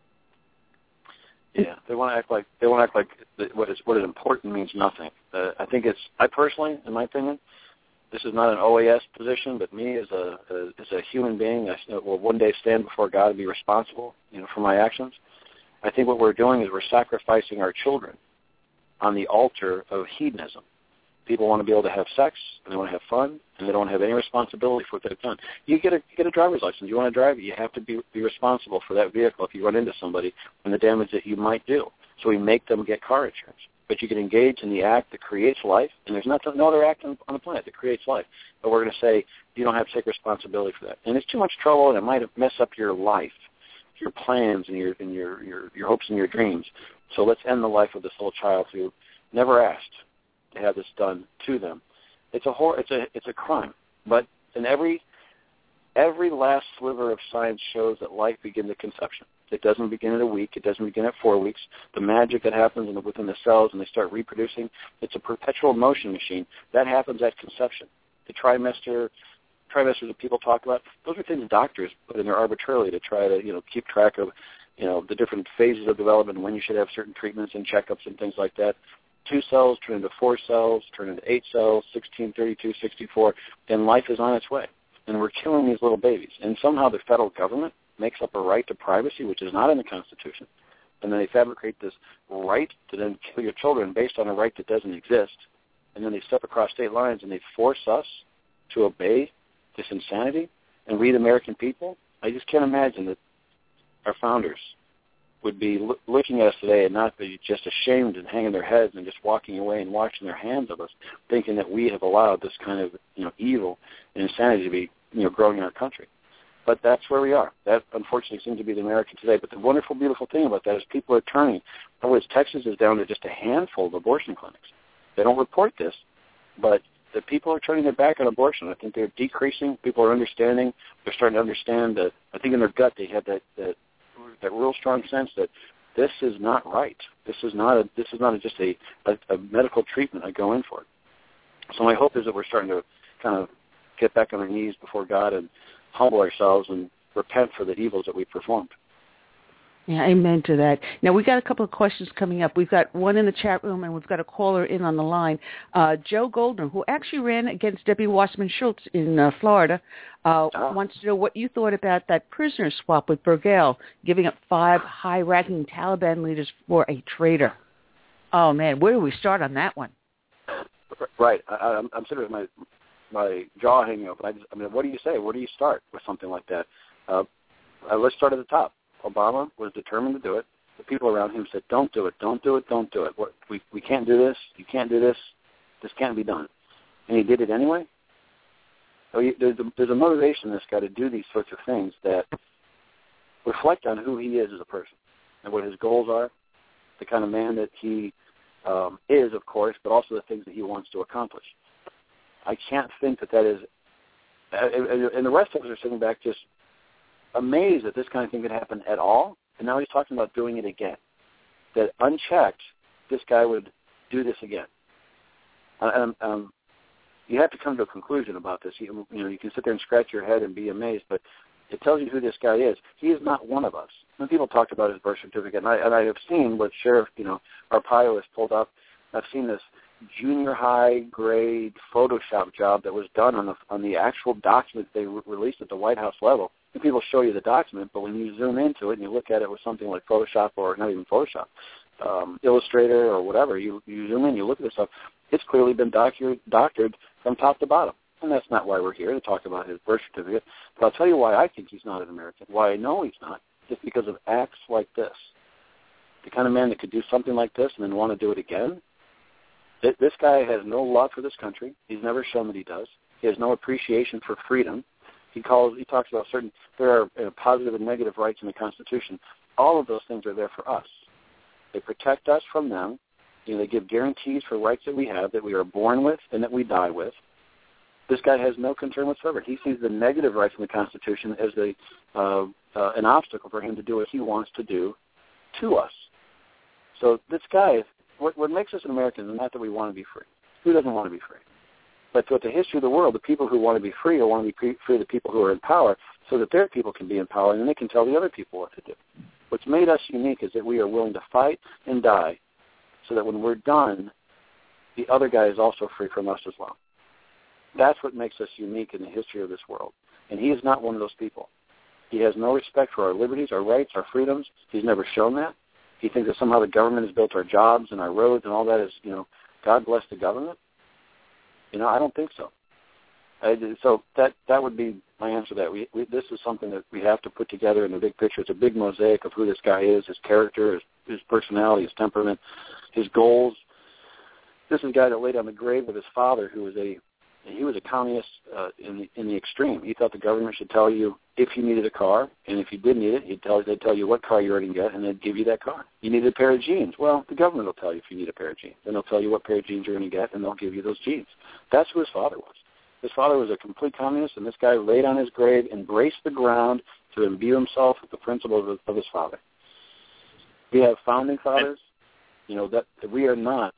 Yeah, they want to act like they want to act like what is what is important means nothing. Uh, I think it's I personally, in my opinion, this is not an O A S position, but me as a, a as a human being, I will one day stand before God and be responsible, you know, for my actions. I think what we're doing is we're sacrificing our children on the altar of hedonism. People want to be able to have sex, and they want to have fun, and they don't have any responsibility for what they've done. You get a you get a driver's license. You want to drive it, you have to be be responsible for that vehicle if you run into somebody and the damage that you might do. So we make them get car insurance. But you can engage in the act that creates life, and there's nothing, no other act on, on the planet that creates life. But we're going to say you don't have to take responsibility for that. And it's too much trouble, and it might mess up your life, your plans, and your and your, your, your hopes and your dreams. So let's end the life of this little child who never asked to have this done to them. It's a hor- it's a it's a crime. But in every every last sliver of science shows that life begins at conception. It doesn't begin at a week. It doesn't begin at four weeks. The magic that happens in the, within the cells and they start reproducing, it's a perpetual motion machine. That happens at conception. The trimester trimesters that people talk about, those are things doctors put in there arbitrarily to try to, you know, keep track of you know, the different phases of development, when you should have certain treatments and checkups and things like that. Two cells turn into four cells, turn into eight cells, sixteen, thirty-two, sixty-four, and life is on its way. And we're killing these little babies. And somehow the federal government makes up a right to privacy, which is not in the Constitution. And then they fabricate this right to then kill your children based on a right that doesn't exist. And then they step across state lines and they force us to obey this insanity and we the American people. I just can't imagine that our founders would be lo- looking at us today and not be just ashamed and hanging their heads and just walking away and washing their hands of us, thinking that we have allowed this kind of, you know, evil and insanity to be, you know, growing in our country. But that's where we are. That, unfortunately, seems to be the American today. But the wonderful, beautiful thing about that is people are turning. In other words, Texas is down to just a handful of abortion clinics. They don't report this, but the people are turning their back on abortion. I think they're decreasing. People are understanding. They're starting to understand that. I think in their gut they have that that, that real strong sense that this is not right. This is not a. This is not a, just a, a, a medical treatment I go in for. So my hope is that we're starting to kind of get back on our knees before God and humble ourselves and repent for the evils that we performed. Yeah, amen to that. Now, we've got a couple of questions coming up. We've got one in the chat room, and we've got a caller in on the line. Uh, Joe Goldner, who actually ran against Debbie Wasserman Schultz in uh, Florida, uh, oh. wants to know what you thought about that prisoner swap with Burgell, giving up five high-ranking Taliban leaders for a traitor. Oh, man, where do we start on that one? Right. I, I'm, I'm sitting with my my jaw hanging open. I, just, I mean, what do you say? Where do you start with something like that? Uh, uh, let's start at the top. Obama was determined to do it. The people around him said, don't do it, don't do it, don't do it. What, we, we can't do this. You can't do this. This can't be done. And he did it anyway. So you, there's, a, there's a motivation in this guy to do these sorts of things that reflect on who he is as a person and what his goals are, the kind of man that he um, is, of course, but also the things that he wants to accomplish. I can't think that that is, and the rest of us are sitting back just amazed that this kind of thing could happen at all, and now he's talking about doing it again. That unchecked, this guy would do this again. Um, um, you have to come to a conclusion about this. You, you know, you can sit there and scratch your head and be amazed, but it tells you who this guy is. He is not one of us. When people talked about his birth certificate, and I, and I have seen what Sheriff, you know, Arpaio has pulled up. I've seen this junior high grade Photoshop job that was done on the on the actual document they re- released at the White House level. And people show you the document, but when you zoom into it and you look at it with something like Photoshop, or not even Photoshop, um, Illustrator or whatever, you, you zoom in, you look at this stuff, it's clearly been doctored, doctored from top to bottom. And that's not why we're here, to talk about his birth certificate. But I'll tell you why I think he's not an American, why I know he's not, just because of acts like this. The kind of man that could do something like this and then want to do it again. This guy has no love for this country. He's never shown that he does. He has no appreciation for freedom. He calls. He talks about certain, there are uh, positive and negative rights in the Constitution. All of those things are there for us. They protect us from them. You know, they give guarantees for rights that we have, that we are born with and that we die with. This guy has no concern whatsoever. He sees the negative rights in the Constitution as a, uh, uh, an obstacle for him to do what he wants to do to us. So this guy, what, what makes us an American is not that we want to be free. Who doesn't want to be free? But throughout the history of the world, the people who want to be free or want to be free are the people who are in power, so that their people can be in power and they can tell the other people what to do. What's made us unique is that we are willing to fight and die so that when we're done, the other guy is also free from us as well. That's what makes us unique in the history of this world. And he is not one of those people. He has no respect for our liberties, our rights, our freedoms. He's never shown that. He thinks that somehow the government has built our jobs and our roads and all that is, you know, God bless the government. You know, I don't think so. I, so that that would be my answer to that. We, we, this is something that we have to put together in the big picture. It's a big mosaic of who this guy is, his character, his, his personality, his temperament, his goals. This is a guy that laid on the grave of his father, who was a he was a communist uh, in the in the extreme. He thought the government should tell you if you needed a car, and if you did need it, he'd tell they'd tell you what car you already get, and they'd give you that car. You needed a pair of jeans. Well, the government will tell you if you need a pair of jeans, and they'll tell you what pair of jeans you're going to get, and they'll give you those jeans. That's who his father was. His father was a complete communist, and this guy laid on his grave, embraced the ground to imbue himself with the principles of, of his father. We have founding fathers, you know, that, that we are not,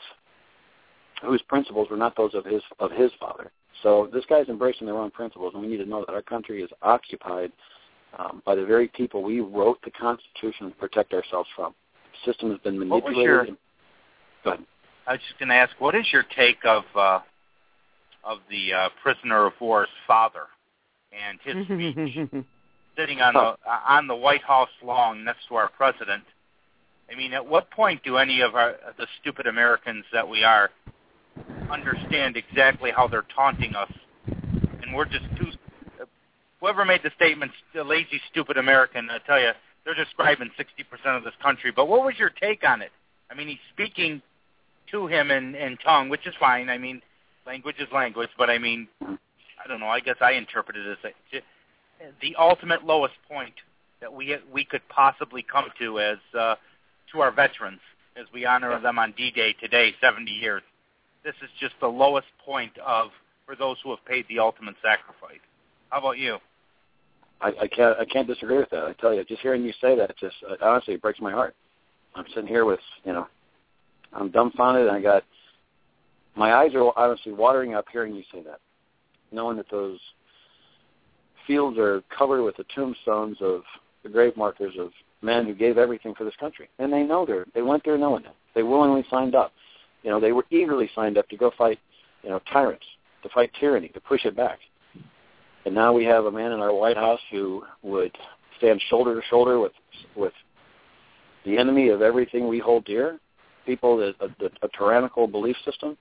whose principles were not those of his of his father. So this guy's embracing their own principles, and we need to know that our country is occupied um, by the very people we wrote the Constitution to protect ourselves from. The system has been manipulated. What was your, and, go ahead. I was just going to ask, what is your take of uh, of the uh, prisoner of war's father and his speech sitting on the uh, on the White House lawn next to our president? I mean, at what point do any of our the stupid Americans that we are understand exactly how they're taunting us? And we're just too. Whoever made the statement, the lazy, stupid American, I tell you, they're describing sixty percent of this country. But what was your take on it? I mean, he's speaking to him in, in tongue, which is fine. I mean, language is language. But, I mean, I don't know. I guess I interpret it as a, the ultimate lowest point that we we could possibly come to as uh, to our veterans as we honor them on D-Day today, seventy years. This is just the lowest point of for those who have paid the ultimate sacrifice. How about you? I, I can't I can't disagree with that. I tell you, just hearing you say that, it just uh, honestly, it breaks my heart. I'm sitting here with, you know, I'm dumbfounded, and I got, my eyes are honestly watering up hearing you say that, knowing that those fields are covered with the tombstones of the grave markers of men who gave everything for this country. And they know they're, they went there knowing that. They willingly signed up. You know, they were eagerly signed up to go fight, you know, tyrants, to fight tyranny, to push it back. And now we have a man in our White House who would stand shoulder to shoulder with with the enemy of everything we hold dear, people that a, a, a tyrannical belief system.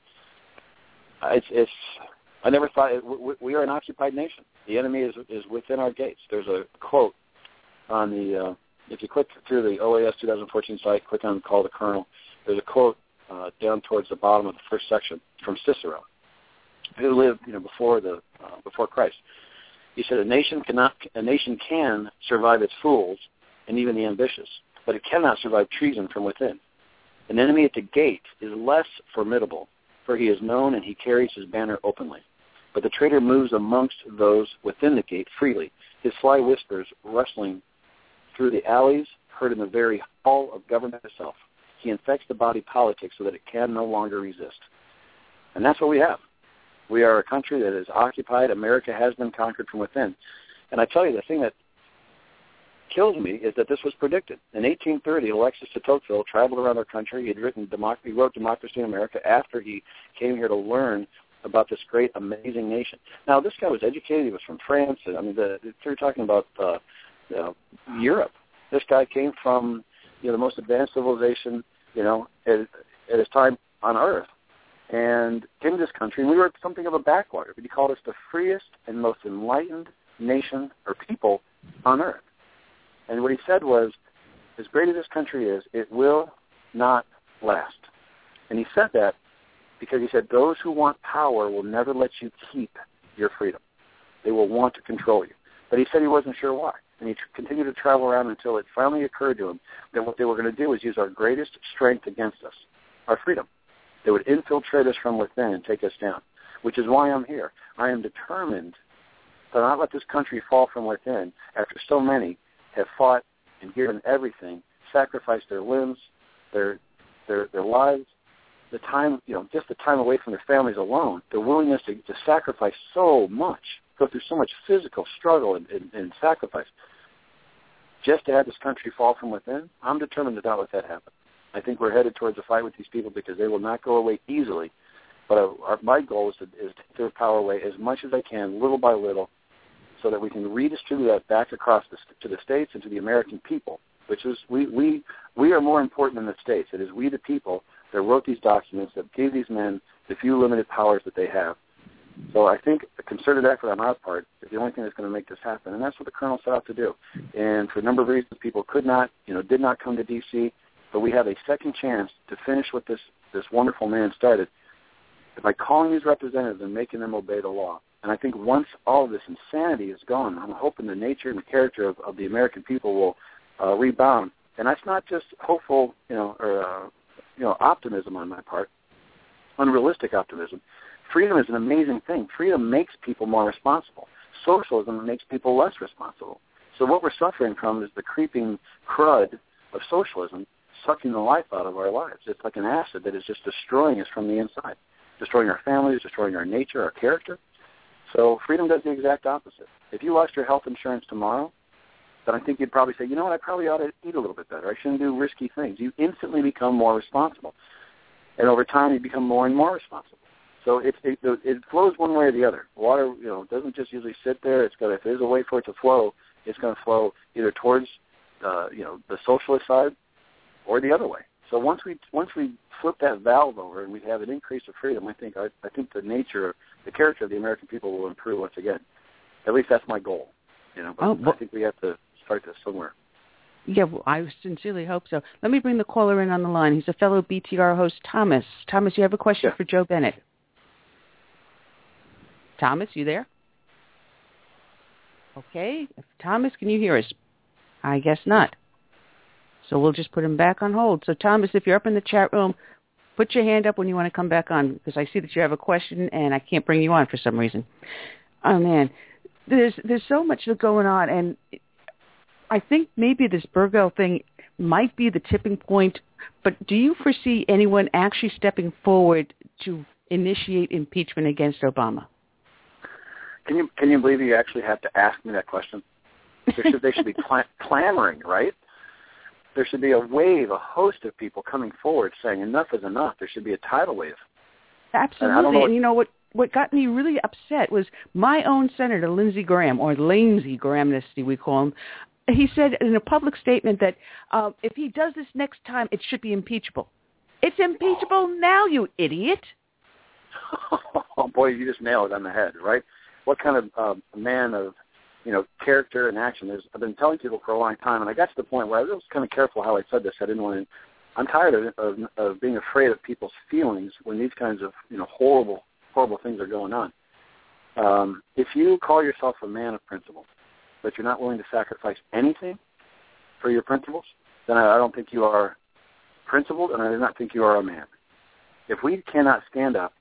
It's, it's I never thought it, we, we are an occupied nation. The enemy is is within our gates. There's a quote on the uh, if you click through the O A S twenty fourteen site, click on Call the Colonel. There's a quote uh, down towards the bottom of the first section from Cicero, who lived, you know, before the uh, before Christ. He said, "A nation cannot, a nation can survive its fools and even the ambitious, but it cannot survive treason from within. An enemy at the gate is less formidable, for he is known and he carries his banner openly. But the traitor moves amongst those within the gate freely, his sly whispers rustling through the alleys, heard in the very hall of government itself. He infects the body politic so that it can no longer resist." And that's what we have. We are a country that is occupied. America has been conquered from within. And I tell you, the thing that kills me is that this was predicted. In eighteen thirty, Alexis de Tocqueville traveled around our country. He had written, Democ- he wrote Democracy in America after he came here to learn about this great, amazing nation. Now, this guy was educated. He was from France. And, I mean, the, the, you're talking about uh, you know, Europe. This guy came from, you know, the most advanced civilization, you know, at, at his time on Earth. And in this country, we were something of a backwater, but he called us the freest and most enlightened nation or people on Earth. And what he said was, as great as this country is, it will not last. And he said that because he said, those who want power will never let you keep your freedom. They will want to control you. But he said he wasn't sure why. And he continued to travel around until it finally occurred to him that what they were going to do was use our greatest strength against us, our freedom. They would infiltrate us from within and take us down, which is why I'm here. I am determined to not let this country fall from within after so many have fought and given everything, sacrificed their limbs, their their their lives, the time, you know, just the time away from their families alone, their willingness to, to sacrifice so much, go through so much physical struggle and, and, and sacrifice, just to have this country fall from within. I'm determined to not let that happen. I think we're headed towards a fight with these people because they will not go away easily. But our, my goal is to, is to take their power away as much as I can, little by little, so that we can redistribute that back across the, to the states and to the American people, which is we, we, we are more important than the states. It is we, the people, that wrote these documents, that gave these men the few limited powers that they have. So I think a concerted effort on our part is the only thing that's going to make this happen, and that's what the Colonel set out to do. And for a number of reasons, people could not, you know, did not come to D C, but we have a second chance to finish what this, this wonderful man started by calling these representatives and making them obey the law. And I think once all of this insanity is gone, I'm hoping the nature and the character of, of the American people will uh, rebound. And that's not just hopeful, you know, or uh, you know, optimism on my part, unrealistic optimism. Freedom is an amazing thing. Freedom makes people more responsible. Socialism makes people less responsible. So what we're suffering from is the creeping crud of socialism sucking the life out of our lives. It's like an acid that is just destroying us from the inside, destroying our families, destroying our nature, our character. So freedom does the exact opposite. If you lost your health insurance tomorrow, then I think you'd probably say, you know what, I probably ought to eat a little bit better. I shouldn't do risky things. You instantly become more responsible. And over time, you become more and more responsible. So it, it, it flows one way or the other. Water, you know, doesn't just usually sit there. It's got, if there's a way for it to flow, it's going to flow either towards, uh, you know, the socialist side or the other way. So once we once we flip that valve over and we have an increase of freedom, I think I, I think the nature, the character of the American people will improve once again. At least that's my goal. You know, but oh, well, I think we have to start this somewhere. Yeah, well, I sincerely hope so. Let me bring the caller in on the line. He's a fellow B T R host, Thomas. Thomas, you have a question yeah. for Joe Bennett. Thomas, you there? Okay. Thomas, can you hear us? I guess not. So we'll just put him back on hold. So, Thomas, if you're up in the chat room, put your hand up when you want to come back on, because I see that you have a question, and I can't bring you on for some reason. Oh, man. There's there's so much going on, and I think maybe this Burwell thing might be the tipping point, but do you foresee anyone actually stepping forward to initiate impeachment against Obama? Can you can you believe you actually have to ask me that question? There should, they should be cl- clamoring, right? There should be a wave, a host of people coming forward saying enough is enough. There should be a tidal wave. Absolutely. And, and you know what? What got me really upset was my own Senator, Lindsey Graham, or Lindsey Graham, as we call him. He said in a public statement that uh, if he does this next time, it should be impeachable. It's impeachable now, you idiot. Oh, boy, you just nailed it on the head, right? What kind of uh, man of, you know, character and action is? I've been telling people for a long time, and I got to the point where I was kind of careful how I said this. I didn't want to. I'm tired of, of, of being afraid of people's feelings when these kinds of, you know, horrible, horrible things are going on. Um, if you call yourself a man of principle, but you're not willing to sacrifice anything for your principles, then I, I don't think you are principled, and I do not think you are a man. If we cannot stand up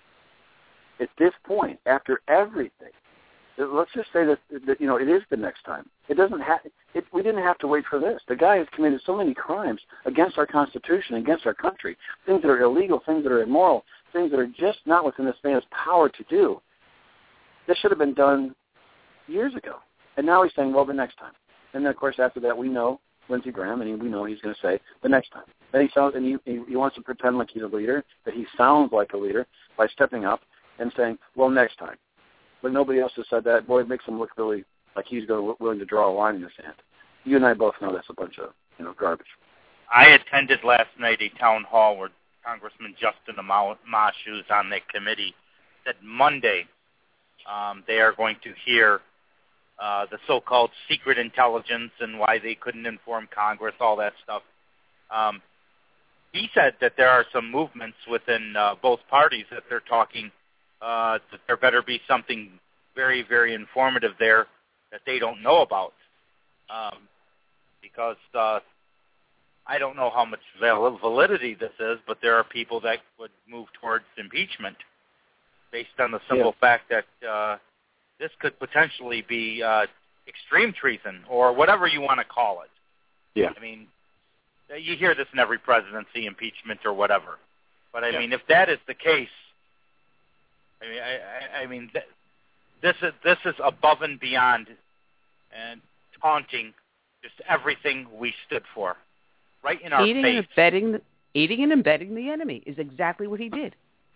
at this point, after everything, let's just say that, that you know, it is the next time. It doesn't have. It, we didn't have to wait for this. The guy has committed so many crimes against our Constitution, against our country, things that are illegal, things that are immoral, things that are just not within this man's power to do. This should have been done years ago. And now he's saying, well, the next time. And then, of course, after that, we know Lindsey Graham, and he, we know he's going to say the next time. Then he sounds, and he, he, he wants to pretend like he's a leader, that he sounds like a leader by stepping up and saying, well, next time. But nobody else has said that. Boy, it makes him look really like he's going, willing to draw a line in the sand. You and I both know that's a bunch of, you know, garbage. I attended last night a town hall where Congressman Justin Amash, who's on that committee, said Monday um, they are going to hear uh, the so-called secret intelligence and why they couldn't inform Congress, all that stuff. Um, he said that there are some movements within uh, both parties that they're talking uh, that there better be something very, very informative there that they don't know about. Um, because uh, I don't know how much validity this is, but there are people that would move towards impeachment based on the simple yeah. fact that uh, this could potentially be uh, extreme treason or whatever you want to call it. Yeah. I mean, you hear this in every presidency, impeachment or whatever. But I yeah. mean, if that is the case, I mean, I, I, I mean, th- this is this is above and beyond and taunting just everything we stood for, right in our eating face. And embedding the, eating and embedding the enemy is exactly what he did.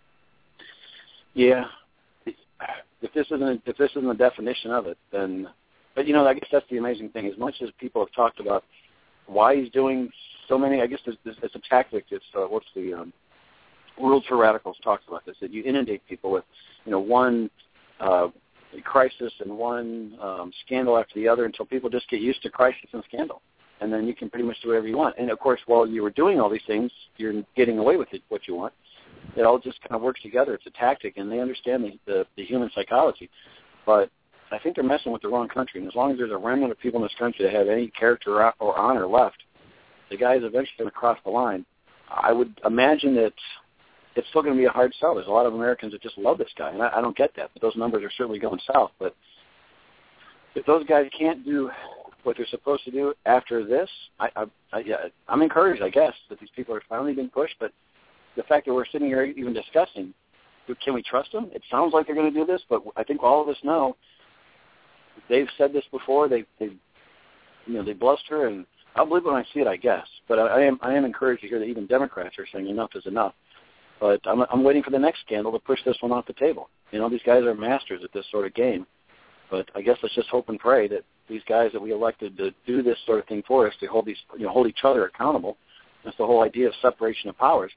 Yeah. If this isn't if this isn't the definition of it, then, but you know, I guess that's the amazing thing. As much as people have talked about why he's doing so many, I guess it's, it's a tactic. It's uh, what's the um, World for Radicals talks about this, that you inundate people with, you know, one uh, crisis and one um, scandal after the other until people just get used to crisis and scandal, and then you can pretty much do whatever you want. And of course, while you were doing all these things, you're getting away with it, what you want. It all just kind of works together. It's a tactic, and they understand the, the, the human psychology. But I think they're messing with the wrong country. And as long as there's a remnant of people in this country that have any character or honor left, the guy is eventually going to cross the line. I would imagine that it's still going to be a hard sell. There's a lot of Americans that just love this guy, and I, I don't get that. But those numbers are certainly going south. But if those guys can't do what they're supposed to do after this, I, I, I, yeah, I'm encouraged, I guess, that these people are finally being pushed. But the fact that we're sitting here even discussing, can we trust them? It sounds like they're going to do this, but I think all of us know they've said this before. They, they've you know, they bluster, and I'll believe when I see it, I guess. But I, I am I am encouraged to hear that even Democrats are saying enough is enough. But I'm, I'm waiting for the next scandal to push this one off the table. You know, these guys are masters at this sort of game. But I guess let's just hope and pray that these guys that we elected to do this sort of thing for us, to hold these, you know, hold each other accountable. That's the whole idea of separation of powers.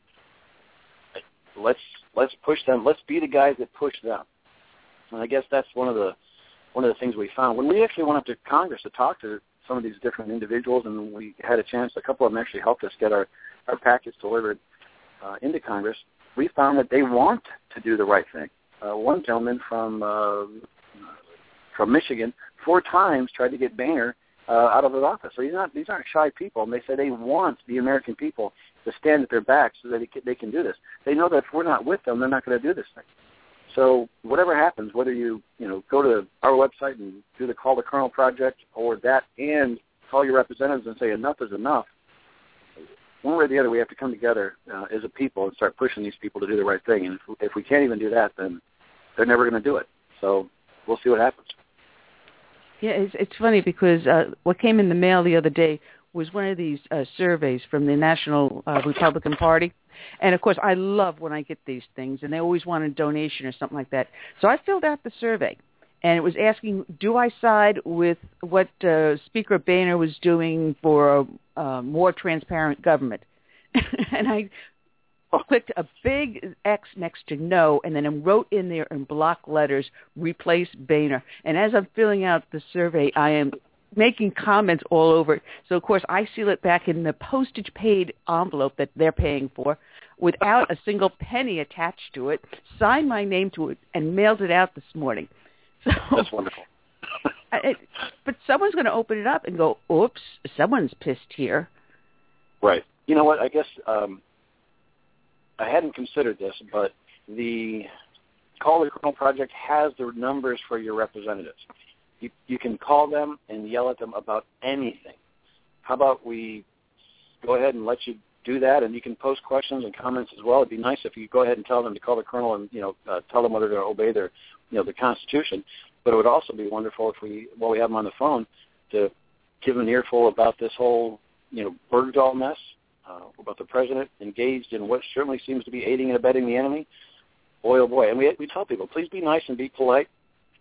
Let's let's push them. Let's be the guys that push them. And I guess that's one of the one of the things we found when we actually went up to Congress to talk to some of these different individuals, and we had a chance. A couple of them actually helped us get our our packets delivered uh, into Congress. We found that they want to do the right thing. Uh, one gentleman from uh, from Michigan four times tried to get Boehner uh, out of his office. So he's not, these aren't shy people, and they say they want the American people to stand at their backs so that they can, they can do this. They know that if we're not with them, they're not going to do this thing. So whatever happens, whether you you know go to our website and do the Call the Colonel project, or that and call your representatives and say enough is enough, one way or the other, we have to come together uh, as a people and start pushing these people to do the right thing. And if, if we can't even do that, then they're never going to do it. So we'll see what happens. Yeah, it's, it's funny because uh, what came in the mail the other day was one of these uh, surveys from the National uh, Republican Party. And, of course, I love when I get these things, and they always want a donation or something like that. So I filled out the survey, and it was asking, do I side with what uh, Speaker Boehner was doing for a uh, more transparent government? And I clicked a big X next to no, and then I wrote in there in block letters, replace Boehner. And as I'm filling out the survey, I am making comments all over it. So, of course, I seal it back in the postage-paid envelope that they're paying for without a single penny attached to it, signed my name to it, and mailed it out this morning. So, that's wonderful. it, but someone's going to open it up and go, oops, someone's pissed here. Right. You know what? I guess um, I hadn't considered this, but the Call the Colonel Project has the numbers for your representatives. You, you can call them and yell at them about anything. How about we go ahead and let you do that, and you can post questions and comments as well. It'd be nice if you go ahead and tell them to call the Colonel and, you know, uh, tell them whether to obey their, you know, the Constitution. But it would also be wonderful if we, while we have them on the phone, to give them an earful about this whole, you know, Bergdahl mess, uh, about the president engaged in what certainly seems to be aiding and abetting the enemy. Boy, oh boy. And we, we tell people, please be nice and be polite.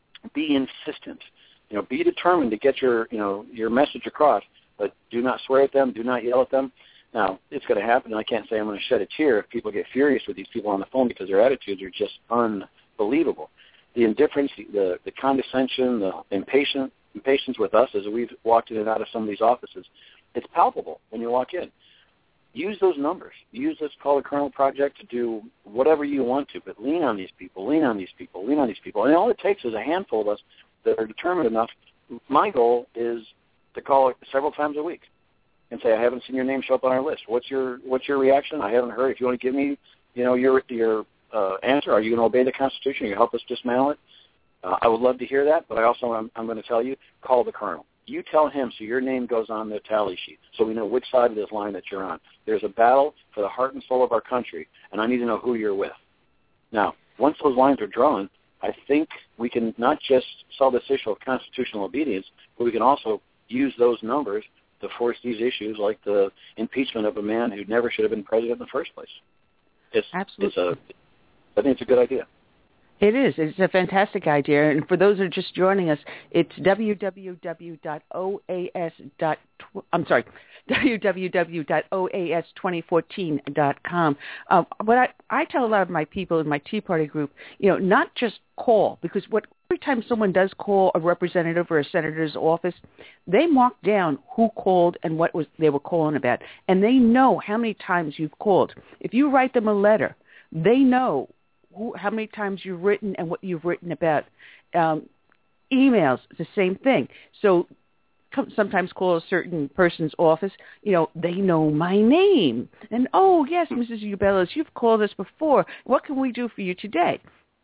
Be insistent. You know, be determined to get your, you know, your message across, but do not swear at them. Do not yell at them. Now, it's going to happen, and I can't say I'm going to shed a tear if people get furious with these people on the phone because their attitudes are just unbelievable. The indifference, the, the condescension, the impatience, impatience with us as we've walked in and out of some of these offices, it's palpable when you walk in. Use those numbers. Use this Call the Colonel project to do whatever you want to, but lean on these people, lean on these people, lean on these people. And all it takes is a handful of us that are determined enough. My goal is to call several times a week and say, I haven't seen your name show up on our list. What's your what's your reaction? I haven't heard. If you want to give me, you know, your your uh, answer, are you going to obey the Constitution? Are you going to help us dismantle it? Uh, I would love to hear that, but I also I'm, I'm going to tell you, call the Colonel. You tell him so your name goes on the tally sheet so we know which side of this line that you're on. There's a battle for the heart and soul of our country, and I need to know who you're with. Now, once those lines are drawn, I think we can not just solve this issue of constitutional obedience, but we can also use those numbers to force these issues like the impeachment of a man who never should have been president in the first place. It's, Absolutely. It's a, I think it's a good idea. It is. It's a fantastic idea. And for those who are just joining us, it's w w w dot o a s dot I'm sorry, w w w dot o a s twenty fourteen dot com. Um, what I, I tell a lot of my people in my Tea Party group, you know, not just call, because what every time someone does call a representative or a senator's office, they mark down who called and what was they were calling about, and they know how many times you've called. If you write them a letter, they know who, how many times you've written and what you've written about. Um, emails, the same thing. So sometimes call a certain person's office, you know, they know my name. And, oh, yes, Missus Ubelis, you've called us before. What can we do for you today?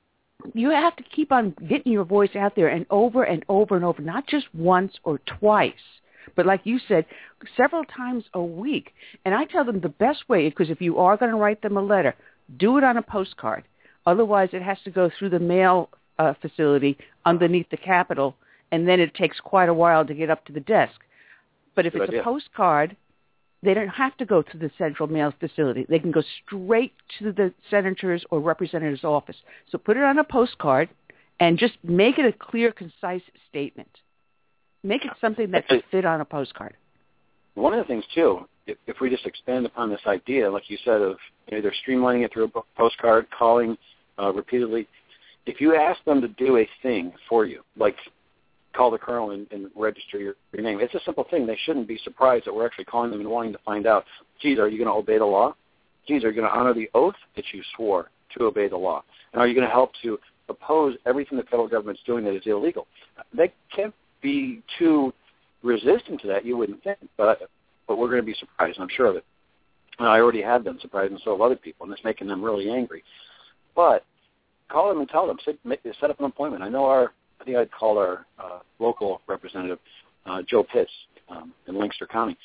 You have to keep on getting your voice out there and over and over and over, not just once or twice, but like you said, several times a week. And I tell them the best way, because if you are going to write them a letter, do it on a postcard. Otherwise, it has to go through the mail uh, facility underneath the Capitol, and then it takes quite a while to get up to the desk. But if Good it's idea. a postcard, they don't have to go to the central mail facility. They can go straight to the senator's or representative's office. So put it on a postcard and just make it a clear, concise statement. Make it something that can fit on a postcard. One of the things, too, if, if we just expand upon this idea, like you said, of either streamlining it through a postcard, calling uh, repeatedly, if you ask them to do a thing for you, like call the colonel and, and register your, your name, it's a simple thing. They shouldn't be surprised that we're actually calling them and wanting to find out, geez, are you going to obey the law? Geez, are you going to honor the oath that you swore to obey the law? And are you going to help to oppose everything the federal government's doing that is illegal? They can't be too resistant to that, you wouldn't think, but but we're going to be surprised, I'm sure of it. And I already have been surprised, and so have other people, and it's making them really angry. But call them and tell them, set, make, set up an appointment. I know our, I think I'd call our uh, local representative, uh, Joe Pitts, um, in Lancaster County,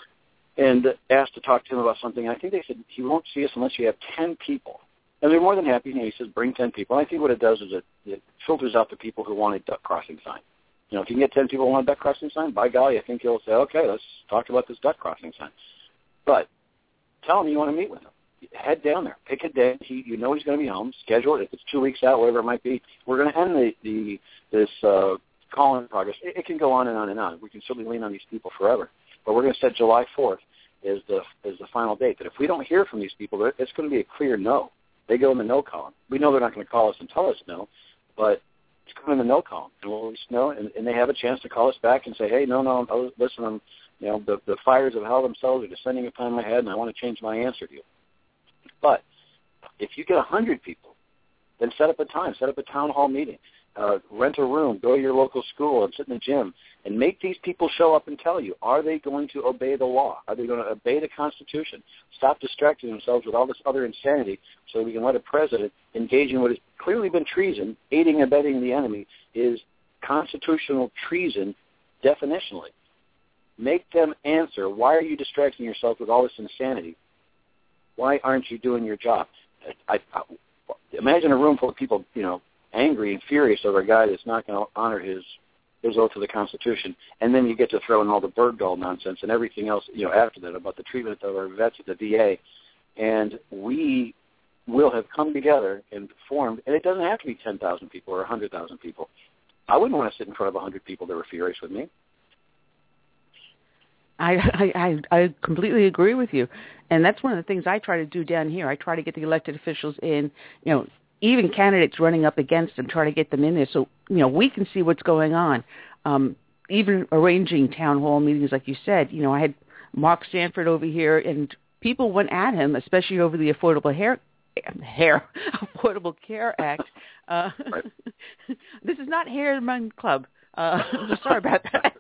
and asked to talk to him about something. And I think they said he won't see us unless you have ten people. And they're more than happy. You know, he says, bring ten people. And I think what it does is it, it filters out the people who want a duck crossing sign. You know, if you can get ten people who want a duck crossing sign, by golly, I think he'll say, okay, let's talk about this duck crossing sign. But tell him you want to meet with him. Head down there. Pick a day. He, you know he's going to be home. Schedule it. If it's two weeks out, whatever it might be, we're going to end the, the this uh, call-in progress. It, it can go on and on and on. We can certainly lean on these people forever. But we're going to set July fourth as the, as the final date. That if we don't hear from these people, it's going to be a clear no. They go in the no column. We know they're not going to call us and tell us no, but it's going in the no column, and we'll just know, and, and they have a chance to call us back and say, hey, no, no, listen, I'm, you know, the, the fires of hell themselves are descending upon my head, and I want to change my answer to you. But if you get one hundred people, then set up a time, set up a town hall meeting, uh, rent a room, go to your local school and sit in the gym, and make these people show up and tell you, are they going to obey the law? Are they going to obey the Constitution? Stop distracting themselves with all this other insanity so we can let a president engage in what has clearly been treason. Aiding and abetting the enemy is constitutional treason definitionally. Make them answer, why are you distracting yourself with all this insanity? Why aren't you doing your job? I, I, imagine a room full of people, you know, angry and furious over a guy that's not going to honor his his oath to the Constitution, and then you get to throw in all the Bergdahl nonsense and everything else, you know, after that about the treatment of our vets at the V A, and we will have come together and formed, and it doesn't have to be ten thousand people or one hundred thousand people. I wouldn't want to sit in front of one hundred people that were furious with me. I, I, I completely agree with you. And that's one of the things I try to do down here. I try to get the elected officials in, you know, even candidates running up against them, try to get them in there so, you know, we can see what's going on. Um, even arranging town hall meetings, like you said, you know, I had Mark Sanford over here, and people went at him, especially over the Affordable Hair, hair Affordable Care Act. Uh, right. This is not Hairman Club. Uh, sorry about that.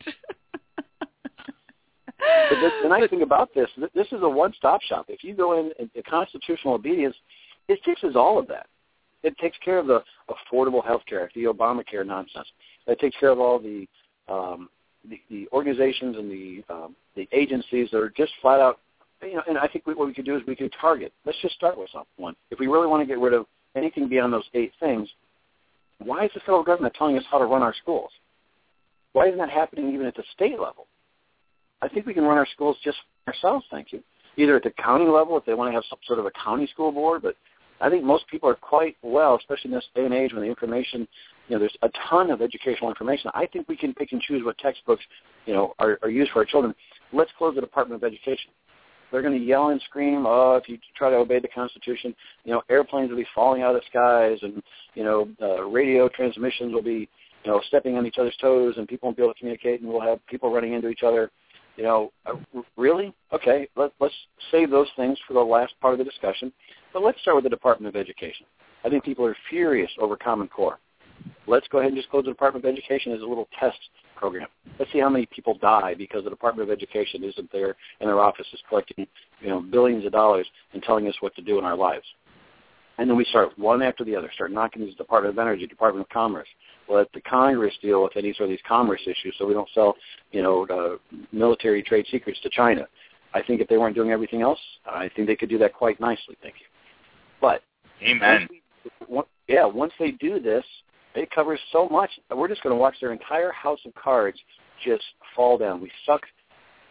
But this, the nice thing about this, this is a one-stop shop. If you go in, in constitutional obedience, it fixes all of that. It takes care of the Affordable Health Care Act, the Obamacare nonsense. It takes care of all the um, the, the organizations and the um, the agencies that are just flat out, you know. And I think we, what we could do is we could target. Let's just start with one. If we really want to get rid of anything beyond those eight things, why is the federal government telling us how to run our schools? Why isn't that happening even at the state level? I think we can run our schools just ourselves, thank you. Either at the county level, if they want to have some sort of a county school board, but I think most people are quite well, especially in this day and age when the information, you know, there's a ton of educational information. I think we can pick and choose what textbooks, you know, are, are used for our children. Let's close the Department of Education. They're going to yell and scream, oh, if you try to obey the Constitution, you know, airplanes will be falling out of the skies, and, you know, uh, radio transmissions will be, you know, stepping on each other's toes, and people won't be able to communicate, and we'll have people running into each other. You know, uh, really? Okay, let, let's save those things for the last part of the discussion. But let's start with the Department of Education. I think people are furious over Common Core. Let's go ahead and just close the Department of Education as a little test program. Let's see how many people die because the Department of Education isn't there and their office is collecting, you know, billions of dollars and telling us what to do in our lives. And then we start one after the other, start knocking these Department of Energy, Department of Commerce. Let the Congress deal with any sort of these commerce issues so we don't sell, you know, uh, military trade secrets to China. I think if they weren't doing everything else, I think they could do that quite nicely. Thank you. But Amen. Once we, yeah, once they do this, it covers so much. We're just going to watch their entire house of cards just fall down. We suck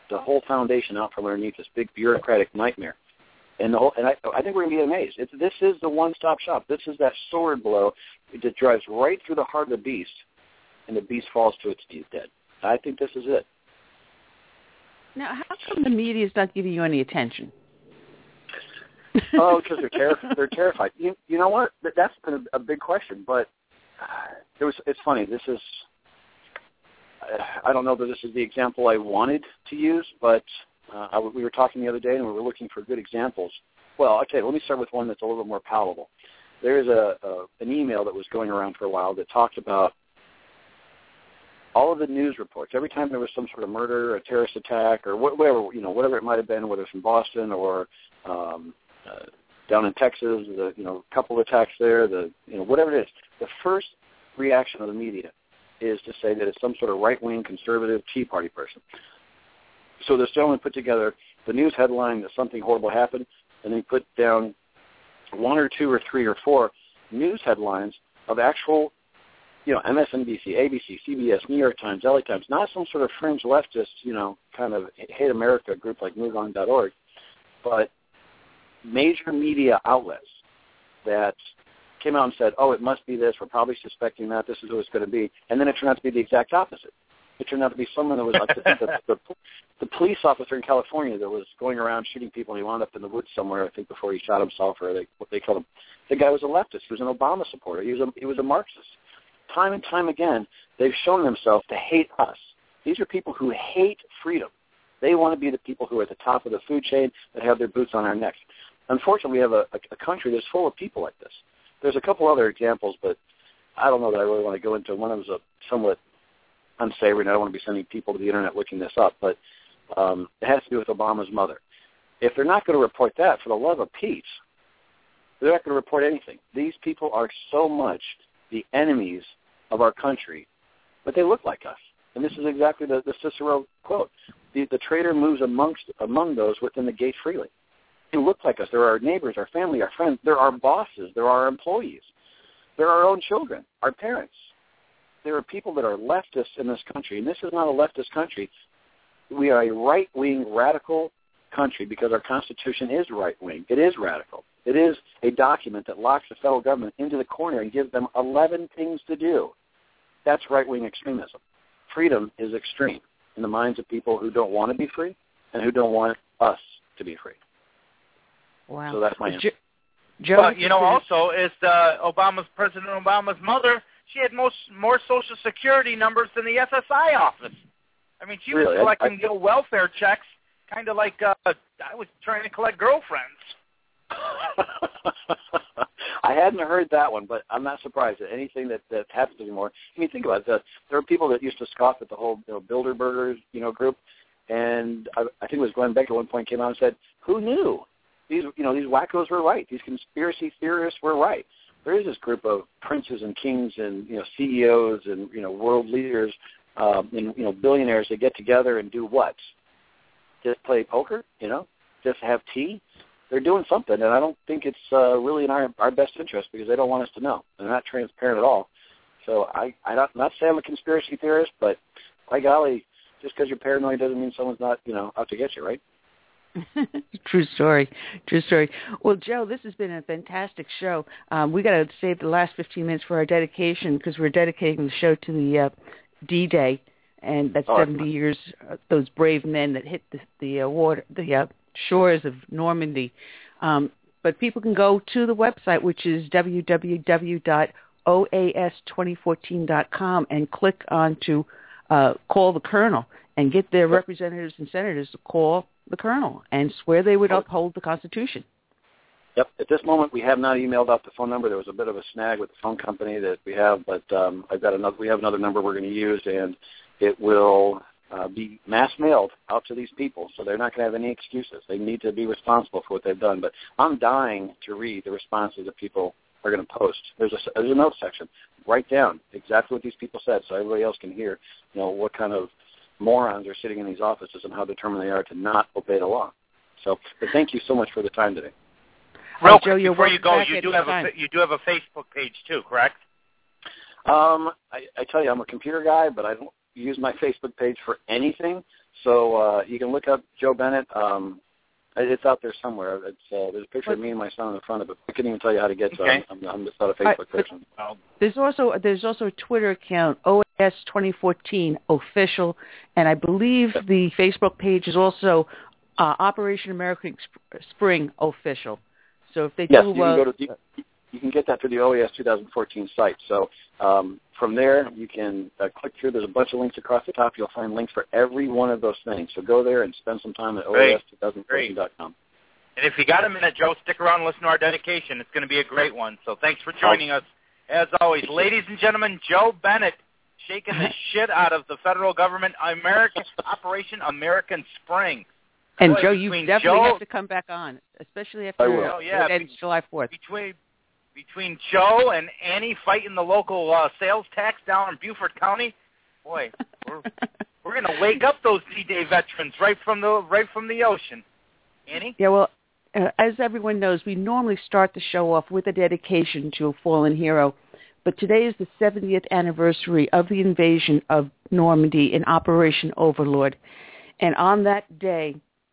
the whole foundation out from underneath this big bureaucratic nightmare. And the whole, and I, I think we're going to be amazed. It's, this is the one-stop shop. This is that sword blow that drives right through the heart of the beast, and the beast falls to its knees dead. I think this is it. Now, how come the media is not giving you any attention? Oh, because they're, terri- they're terrified. You, you know what? That's been a, a big question. But it was. It's funny. This is. I don't know that this is the example I wanted to use, but uh, I, we were talking the other day and we were looking for good examples. Well, okay, let me start with one that's a little bit more palatable. There is a, a an email that was going around for a while that talked about all of the news reports. Every time there was some sort of murder, a terrorist attack, or whatever, you know, whatever it might have been, whether it's in Boston or um, uh, down in Texas, the you know, couple of attacks there, the you know, whatever it is, the first reaction of the media is to say that it's some sort of right-wing conservative Tea Party person. So this gentleman put together the news headline that something horrible happened, and then he put down one or two or three or four news headlines of actual, you know, M S N B C, A B C, C B S, New York Times, L A Times, not some sort of fringe leftist, you know, kind of hate America group like move on dot org, but major media outlets that came out and said, oh, it must be this, we're probably suspecting that, this is who it's going to be, and then it turned out to be the exact opposite. It turned out to be someone that was like the, the, the, the police officer in California that was going around shooting people, and he wound up in the woods somewhere, I think, before he shot himself, or they, what they killed him. The guy was a leftist. He was an Obama supporter. He was a, he was a Marxist. Time and time again, they've shown themselves to hate us. These are people who hate freedom. They want to be the people who are at the top of the food chain that have their boots on our necks. Unfortunately, we have a, a, a country that's full of people like this. There's a couple other examples, but I don't know that I really want to go into. One of them is a somewhat unsavory, and I don't want to be sending people to the Internet looking this up, but um, it has to do with Obama's mother. If they're not going to report that, for the love of Pete, they're not going to report anything. These people are so much the enemies of our country, but they look like us. And this is exactly the, the Cicero quote. The, the traitor moves amongst among those within the gate freely. They look like us. They're our neighbors, our family, our friends. They're our bosses. They're our employees. They're our own children, our parents. There are people that are leftists in this country, and this is not a leftist country. We are a right-wing radical country because our Constitution is right-wing. It is radical. It is a document that locks the federal government into the corner and gives them eleven things to do. That's right-wing extremism. Freedom is extreme in the minds of people who don't want to be free and who don't want us to be free. Wow. So that's my answer. Joe, well, you know, also is the Obama's President Obama's mother. She had most more Social Security numbers than the S S I office. I mean, she really? was collecting I, I, I, welfare checks, kind of like uh, I was trying to collect girlfriends. I hadn't heard that one, but I'm not surprised at anything that, that happens anymore. I mean, think about it. The, there are people that used to scoff at the whole you know, Bilderbergers, you know, group, and I, I think it was Glenn Beck at one point came out and said, "Who knew? These, you know, these wackos were right. These conspiracy theorists were right. There is this group of princes and kings and you know C E Os and you know world leaders um, and you know billionaires that get together and do what? Just play poker? You know, just have tea." They're doing something, and I don't think it's uh, really in our our best interest because they don't want us to know. They're not transparent at all. So I, I'm not, not saying I'm a conspiracy theorist, but by golly, just because you're paranoid doesn't mean someone's not, you know, out to get you, right? True story. True story. Well, Joe, this has been a fantastic show. Um, we got to save the last fifteen minutes for our dedication because we're dedicating the show to the uh, D-Day, and that's oh, seventy years. Uh, those brave men that hit the, the uh, water, the uh, shores of Normandy. Um, but people can go to the website, which is w w w dot o a s twenty fourteen dot com, and click on to uh, call the Colonel and get their representatives and senators to call the Colonel and swear they would uphold the Constitution. Yep. At this moment, we have not emailed out the phone number. There was a bit of a snag with the phone company that we have, but um, I've got another. We have another number we're going to use, and it will uh, be mass mailed out to these people, so they're not going to have any excuses. They need to be responsible for what they've done. But I'm dying to read the responses that people are going to post. There's a there's a note section. Write down exactly what these people said, so everybody else can hear. You know what kind of morons are sitting in these offices and how determined they are to not obey the law. So, but thank you so much for the time today. Real Joe, quick, you're before you go, back you do have time. a you do have a Facebook page too, correct? Um, I, I tell you, I'm a computer guy, but I don't use my Facebook page for anything. So uh, you can look up Joe Bennett. Um, it's out there somewhere. It's, uh, there's a picture of me and my son on the front of it. I couldn't even tell you how to get to okay. it. I'm, I'm just not a Facebook right, person. There's also there's also a Twitter account, O A S twenty fourteen official, and I believe the Facebook page is also uh, Operation American Spring official. So if they yes, do, you can uh, go to you, you can get that through the O A S twenty fourteen site. So um, from there, you can uh, click through. There's a bunch of links across the top. You'll find links for every one of those things. So go there and spend some time at O A S twenty fourteen dot com. And if you got a minute, Joe, stick around and listen to our dedication. It's going to be a great one. So thanks for joining us. As always, ladies and gentlemen, Joe Bennett, shaking the shit out of the federal government, American Operation American Spring. And Boy, Joe, you definitely Joe, have to come back on, especially after oh, yeah, it ends be, July fourth. Between between Joe and Annie fighting the local uh, sales tax down in Beaufort County, boy, we're we're gonna wake up those D-Day veterans right from the right from the ocean. Annie? Yeah, well, uh, as everyone knows, we normally start the show off with a dedication to a fallen hero, but today is the seventieth anniversary of the invasion of Normandy in Operation Overlord, and on that day,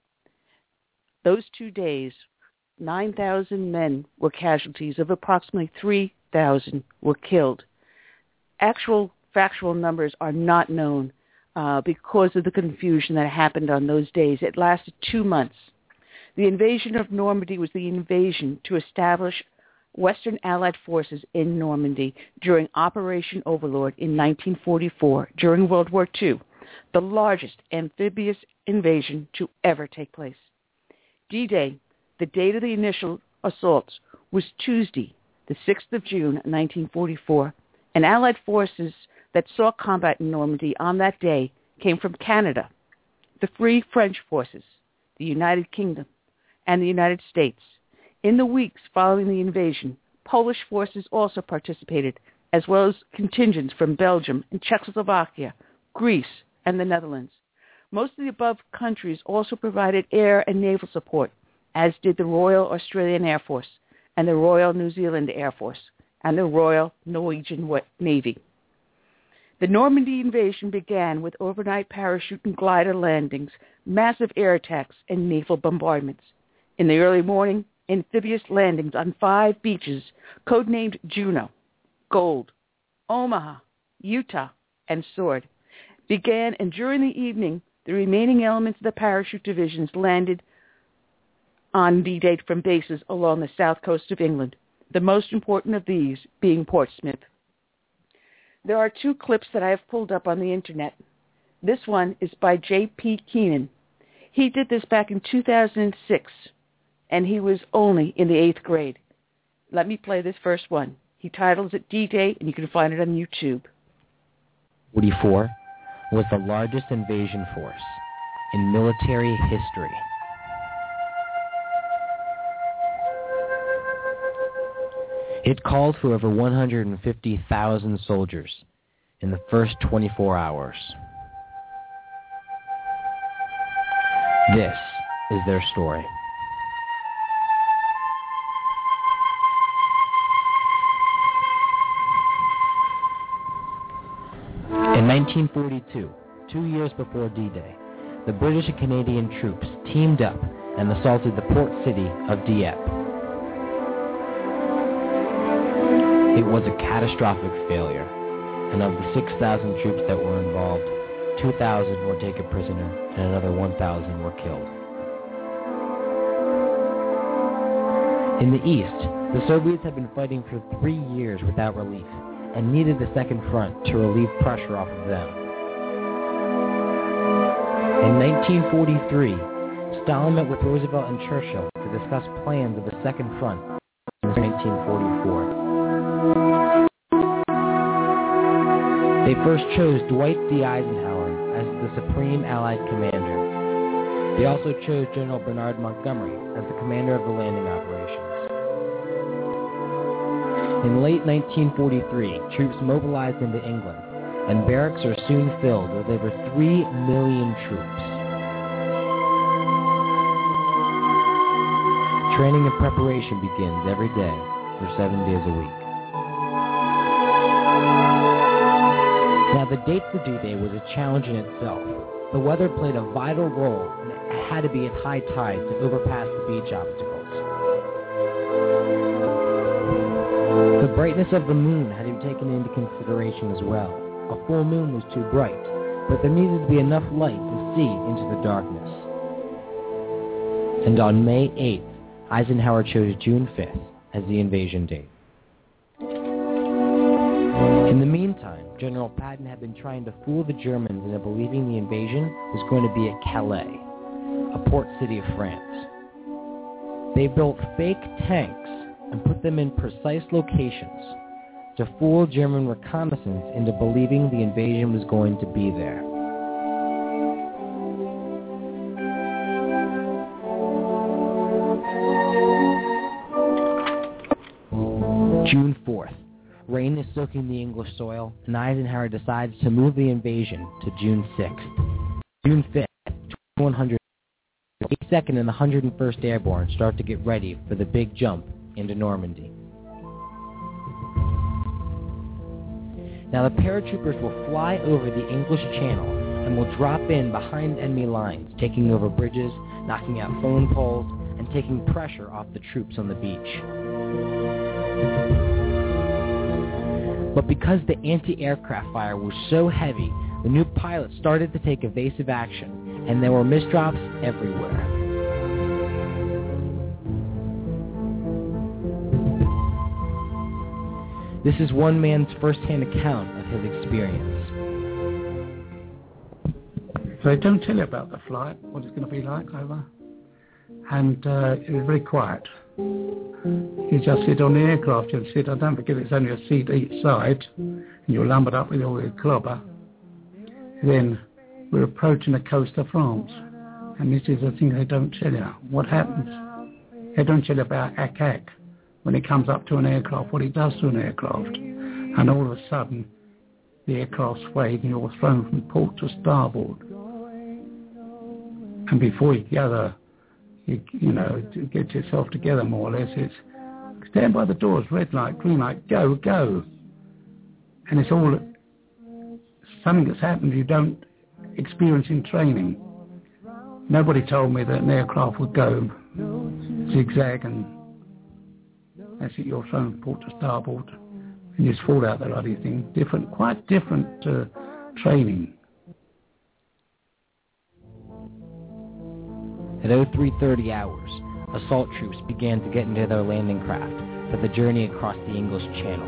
those two days, nine thousand men were casualties, of approximately three thousand were killed. Actual factual numbers are not known uh, because of the confusion that happened on those days. It lasted two months. The invasion of Normandy was the invasion to establish Western Allied forces in Normandy during Operation Overlord in nineteen forty-four, during World War Two, the largest amphibious invasion to ever take place. D-Day, the date of the initial assaults, was Tuesday, the sixth of June, nineteen forty-four, and Allied forces that saw combat in Normandy on that day came from Canada, the Free French Forces, the United Kingdom, and the United States. In the weeks following the invasion, Polish forces also participated, as well as contingents from Belgium and Czechoslovakia, Greece, and the Netherlands. Most of the above countries also provided air and naval support, as did the Royal Australian Air Force and the Royal New Zealand Air Force and the Royal Norwegian Navy. The Normandy invasion began with overnight parachute and glider landings, massive air attacks, and naval bombardments. In the early morning, amphibious landings on five beaches, codenamed Juno, Gold, Omaha, Utah, and Sword, began, and during the evening, the remaining elements of the parachute divisions landed on D-Day from bases along the south coast of England, the most important of these being Portsmouth. There are two clips that I have pulled up on the Internet. This one is by J P Keenan. He did this back in two thousand six, and he was only in the eighth grade. Let me play this first one. He titles it D-Day, and you can find it on YouTube. forty-four was the largest invasion force in military history. It called for over one hundred fifty thousand soldiers in the first twenty-four hours. This is their story. In nineteen forty-two, two years before D-Day, the British and Canadian troops teamed up and assaulted the port city of Dieppe. It was a catastrophic failure, and of the six thousand troops that were involved, two thousand were taken prisoner and another one thousand were killed. In the east, the Soviets had been fighting for three years without relief and needed the second front to relieve pressure off of them. In nineteen forty-three, Stalin met with Roosevelt and Churchill to discuss plans of the second front in nineteen forty-four. They first chose Dwight D. Eisenhower as the Supreme Allied Commander. They also chose General Bernard Montgomery as the commander of the landing operations. In late nineteen forty-three, troops mobilized into England, and barracks are soon filled with over three million troops. Training and preparation begins every day for seven days a week. Now Now, the date for D-Day was a challenge in itself. The weather played a vital role, and it had to be at high tide to overpass the beach obstacles. The brightness of the moon had to be taken into consideration as well. A full moon was too bright, but there needed to be enough light to see into the darkness. And on May eighth, Eisenhower chose June fifth as the invasion date. In the meantime, General Patton had been trying to fool the Germans into believing the invasion was going to be at Calais, a port city of France. They built fake tanks and put them in precise locations to fool German reconnaissance into believing the invasion was going to be there. June fourth. Rain is soaking the English soil, and Eisenhower decides to move the invasion to June sixth. June fifth, one hundred eighty-second and the one hundred first Airborne start to get ready for the big jump into Normandy. Now the paratroopers will fly over the English Channel and will drop in behind enemy lines, taking over bridges, knocking out phone poles, and taking pressure off the troops on the beach. But because the anti-aircraft fire was so heavy, the new pilots started to take evasive action, and there were misdrops everywhere. This is one man's first-hand account of his experience. So they don't tell you about the flight, what it's going to be like over. And uh, it was very quiet. You just sit on the aircraft, you'll sit, I don't forget, it's only a seat each side, and you're lumbered up with all your clobber. Then we're approaching the coast of France, and this is the thing they don't tell you. What happens? They don't tell you about A C A C, when it comes up to an aircraft, what it does to an aircraft. And all of a sudden, the aircraft swayed and you're thrown from port to starboard. And before you gather, You, you know, to get yourself together more or less, it's stand by the doors, red light, green light, go, go. And it's all something that's happened you don't experience in training. Nobody told me that an aircraft would go zigzag and that's it, you're thrown port to starboard and you just fall out the bloody thing. Different, quite different uh, training. At oh three thirty hours, assault troops began to get into their landing craft for the journey across the English Channel.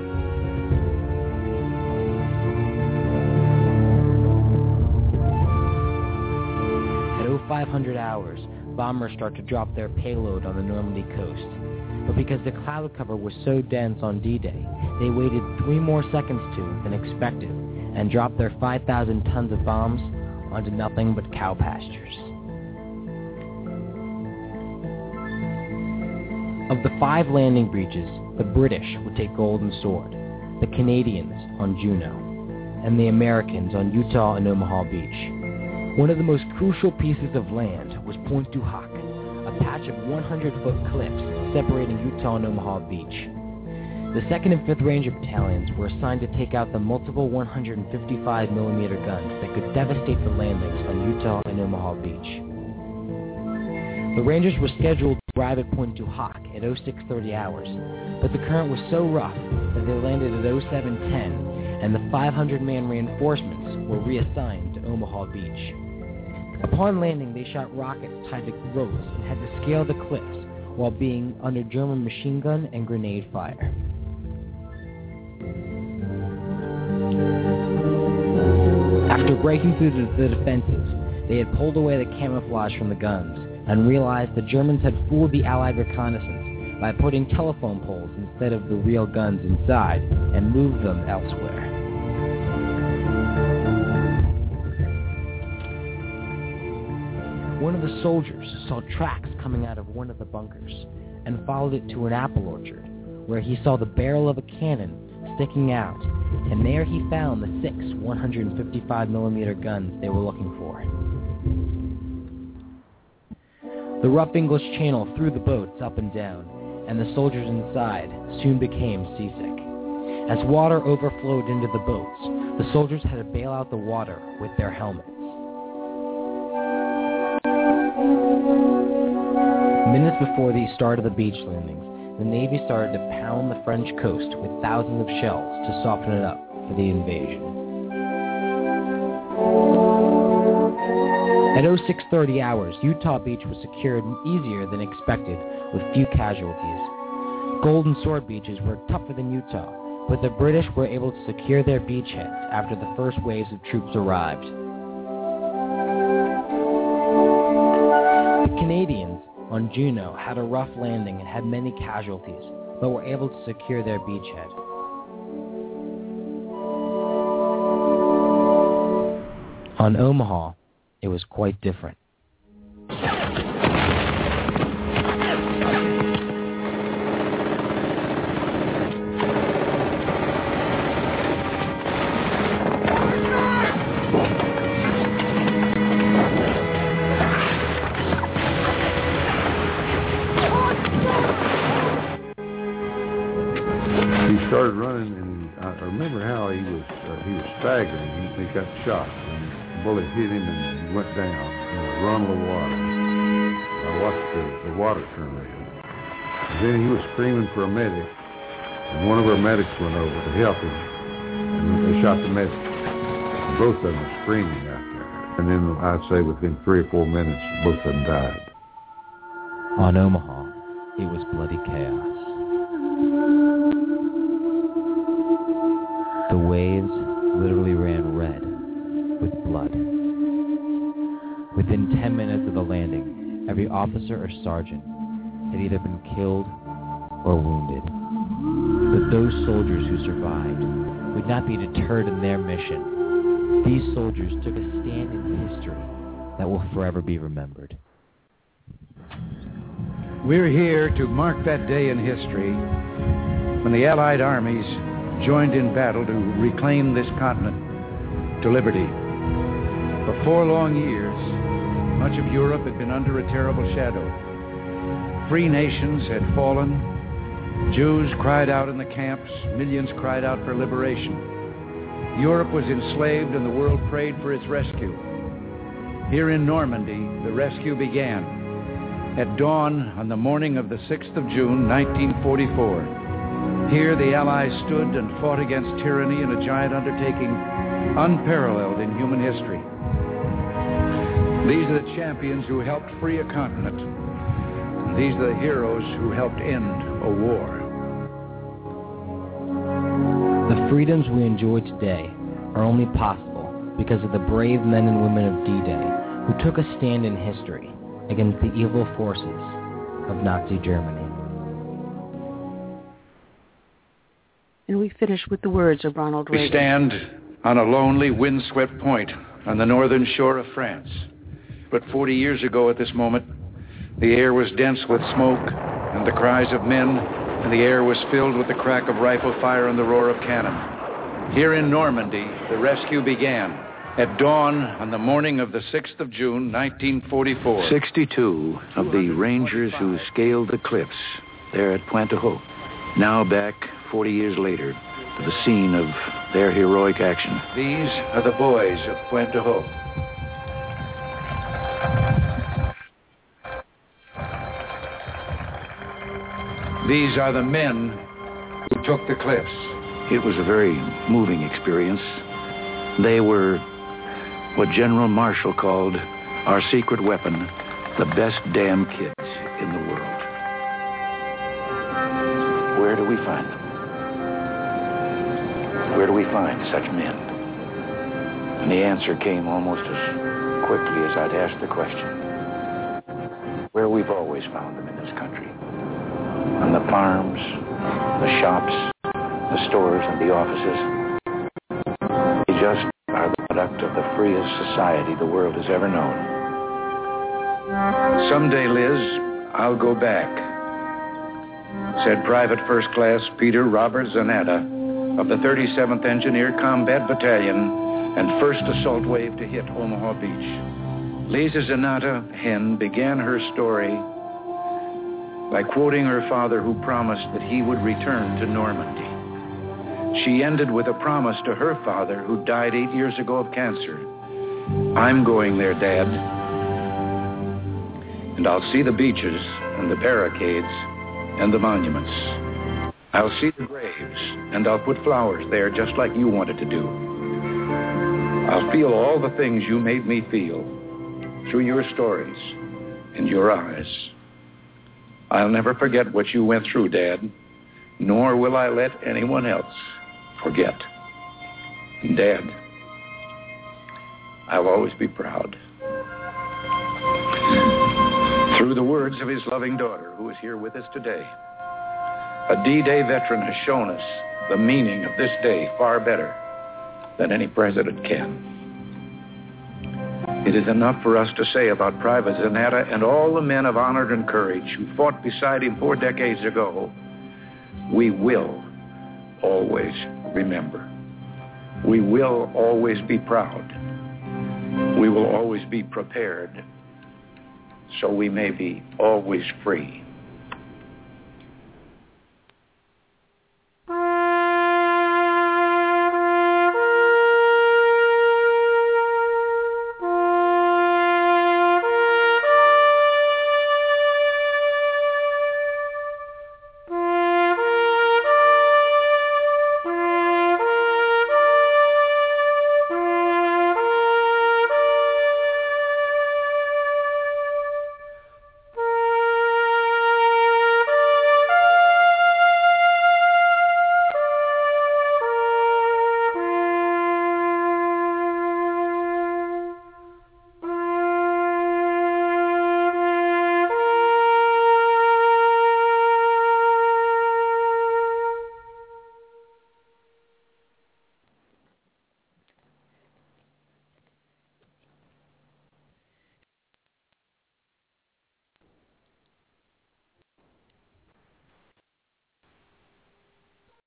At oh five hundred hours, bombers start to drop their payload on the Normandy coast. But because the cloud cover was so dense on D-Day, they waited three more seconds to than expected and dropped their five thousand tons of bombs onto nothing but cow pastures. Of the five landing breaches, the British would take Golden Sword, the Canadians on Juno, and the Americans on Utah and Omaha Beach. One of the most crucial pieces of land was Pointe du Hoc, a patch of one hundred foot cliffs separating Utah and Omaha Beach. The second and fifth Ranger battalions were assigned to take out the multiple one hundred fifty-five millimeter guns that could devastate the landings on Utah and Omaha Beach. The Rangers were scheduled to arrive at Pointe du Hoc at oh six thirty hours, but the current was so rough that they landed at oh seven ten, and the five hundred man reinforcements were reassigned to Omaha Beach. Upon landing, they shot rockets tied to ropes and had to scale the cliffs while being under German machine gun and grenade fire. After breaking through the, the defenses, they had pulled away the camouflage from the guns and realized the Germans had fooled the Allied reconnaissance by putting telephone poles instead of the real guns inside and moved them elsewhere. One of the soldiers saw tracks coming out of one of the bunkers and followed it to an apple orchard, where he saw the barrel of a cannon sticking out, and there he found the six one hundred fifty-five millimeter guns they were looking for. The rough English Channel threw the boats up and down, and the soldiers inside soon became seasick. As water overflowed into the boats, The soldiers had to bail out the water with their helmets. Minutes before the start of the beach landings, the Navy started to pound the French coast with thousands of shells to soften it up for the invasion. At oh six thirty hours, Utah Beach was secured easier than expected with few casualties. Golden Sword beaches were tougher than Utah, but the British were able to secure their beachheads after the first waves of troops arrived. The Canadians on Juno had a rough landing and had many casualties, but were able to secure their beachhead. On Omaha, it was quite different. Started running, and I remember how he was uh, he was staggering. He, he got shot, and the bullet hit him, and he went down in a run of water. I watched the, the water turn red. And then he was screaming for a medic, and one of our medics went over to help him, and they shot the medic. And both of them were screaming out there. And then I'd say within three or four minutes, both of them died. On Omaha, it was bloody chaos. The waves literally ran red with blood. Within ten minutes of the landing, every officer or sergeant had either been killed or wounded. But those soldiers who survived would not be deterred in their mission. These soldiers took a stand in history that will forever be remembered. We're here to mark that day in history when the Allied armies joined in battle to reclaim this continent to liberty. For four long years, much of Europe had been under a terrible shadow. Free nations had fallen. Jews cried out in the camps. Millions cried out for liberation. Europe was enslaved, and the world prayed for its rescue. Here in Normandy, the rescue began. At dawn on the morning of the sixth of June, nineteen forty-four, here the Allies stood and fought against tyranny in a giant undertaking unparalleled in human history. These are the champions who helped free a continent. And these are the heroes who helped end a war. The freedoms we enjoy today are only possible because of the brave men and women of D-Day who took a stand in history against the evil forces of Nazi Germany. And we finish with the words of Ronald Reagan. We stand on a lonely, windswept point on the northern shore of France. But forty years ago at this moment, the air was dense with smoke and the cries of men, and the air was filled with the crack of rifle fire and the roar of cannon. Here in Normandy, the rescue began at dawn on the morning of the sixth of June, nineteen forty-four. sixty-two of the Rangers who scaled the cliffs there at Pointe du Hoc, now back forty years later to the scene of their heroic action. These are the boys of Pointe du Hoc. These are the men who took the cliffs. It was a very moving experience. They were what General Marshall called our secret weapon, the best damn kids in the world. Where do we find them? Where do we find such men? And the answer came almost as quickly as I'd asked the question. Where we've always found them in this country. On the farms, the shops, the stores, and the offices. They just are the product of the freest society the world has ever known. Someday, Liz, I'll go back, said Private First Class Peter Robert Zanata of the thirty-seventh Engineer Combat Battalion and first assault wave to hit Omaha Beach. Lisa Zanata Hen began her story by quoting her father, who promised that he would return to Normandy. She ended with a promise to her father, who died eight years ago of cancer. I'm going there, Dad. And I'll see the beaches and the barricades and the monuments. I'll see the graves, and I'll put flowers there just like you wanted to do. I'll feel all the things you made me feel through your stories and your eyes. I'll never forget what you went through, Dad, nor will I let anyone else forget. And Dad, I'll always be proud. Through the words of his loving daughter, who is here with us today, a D-Day veteran has shown us the meaning of this day far better than any president can. It is enough for us to say about Private Zanetta and all the men of honor and courage who fought beside him four decades ago, we will always remember. We will always be proud. We will always be prepared, so we may be always free.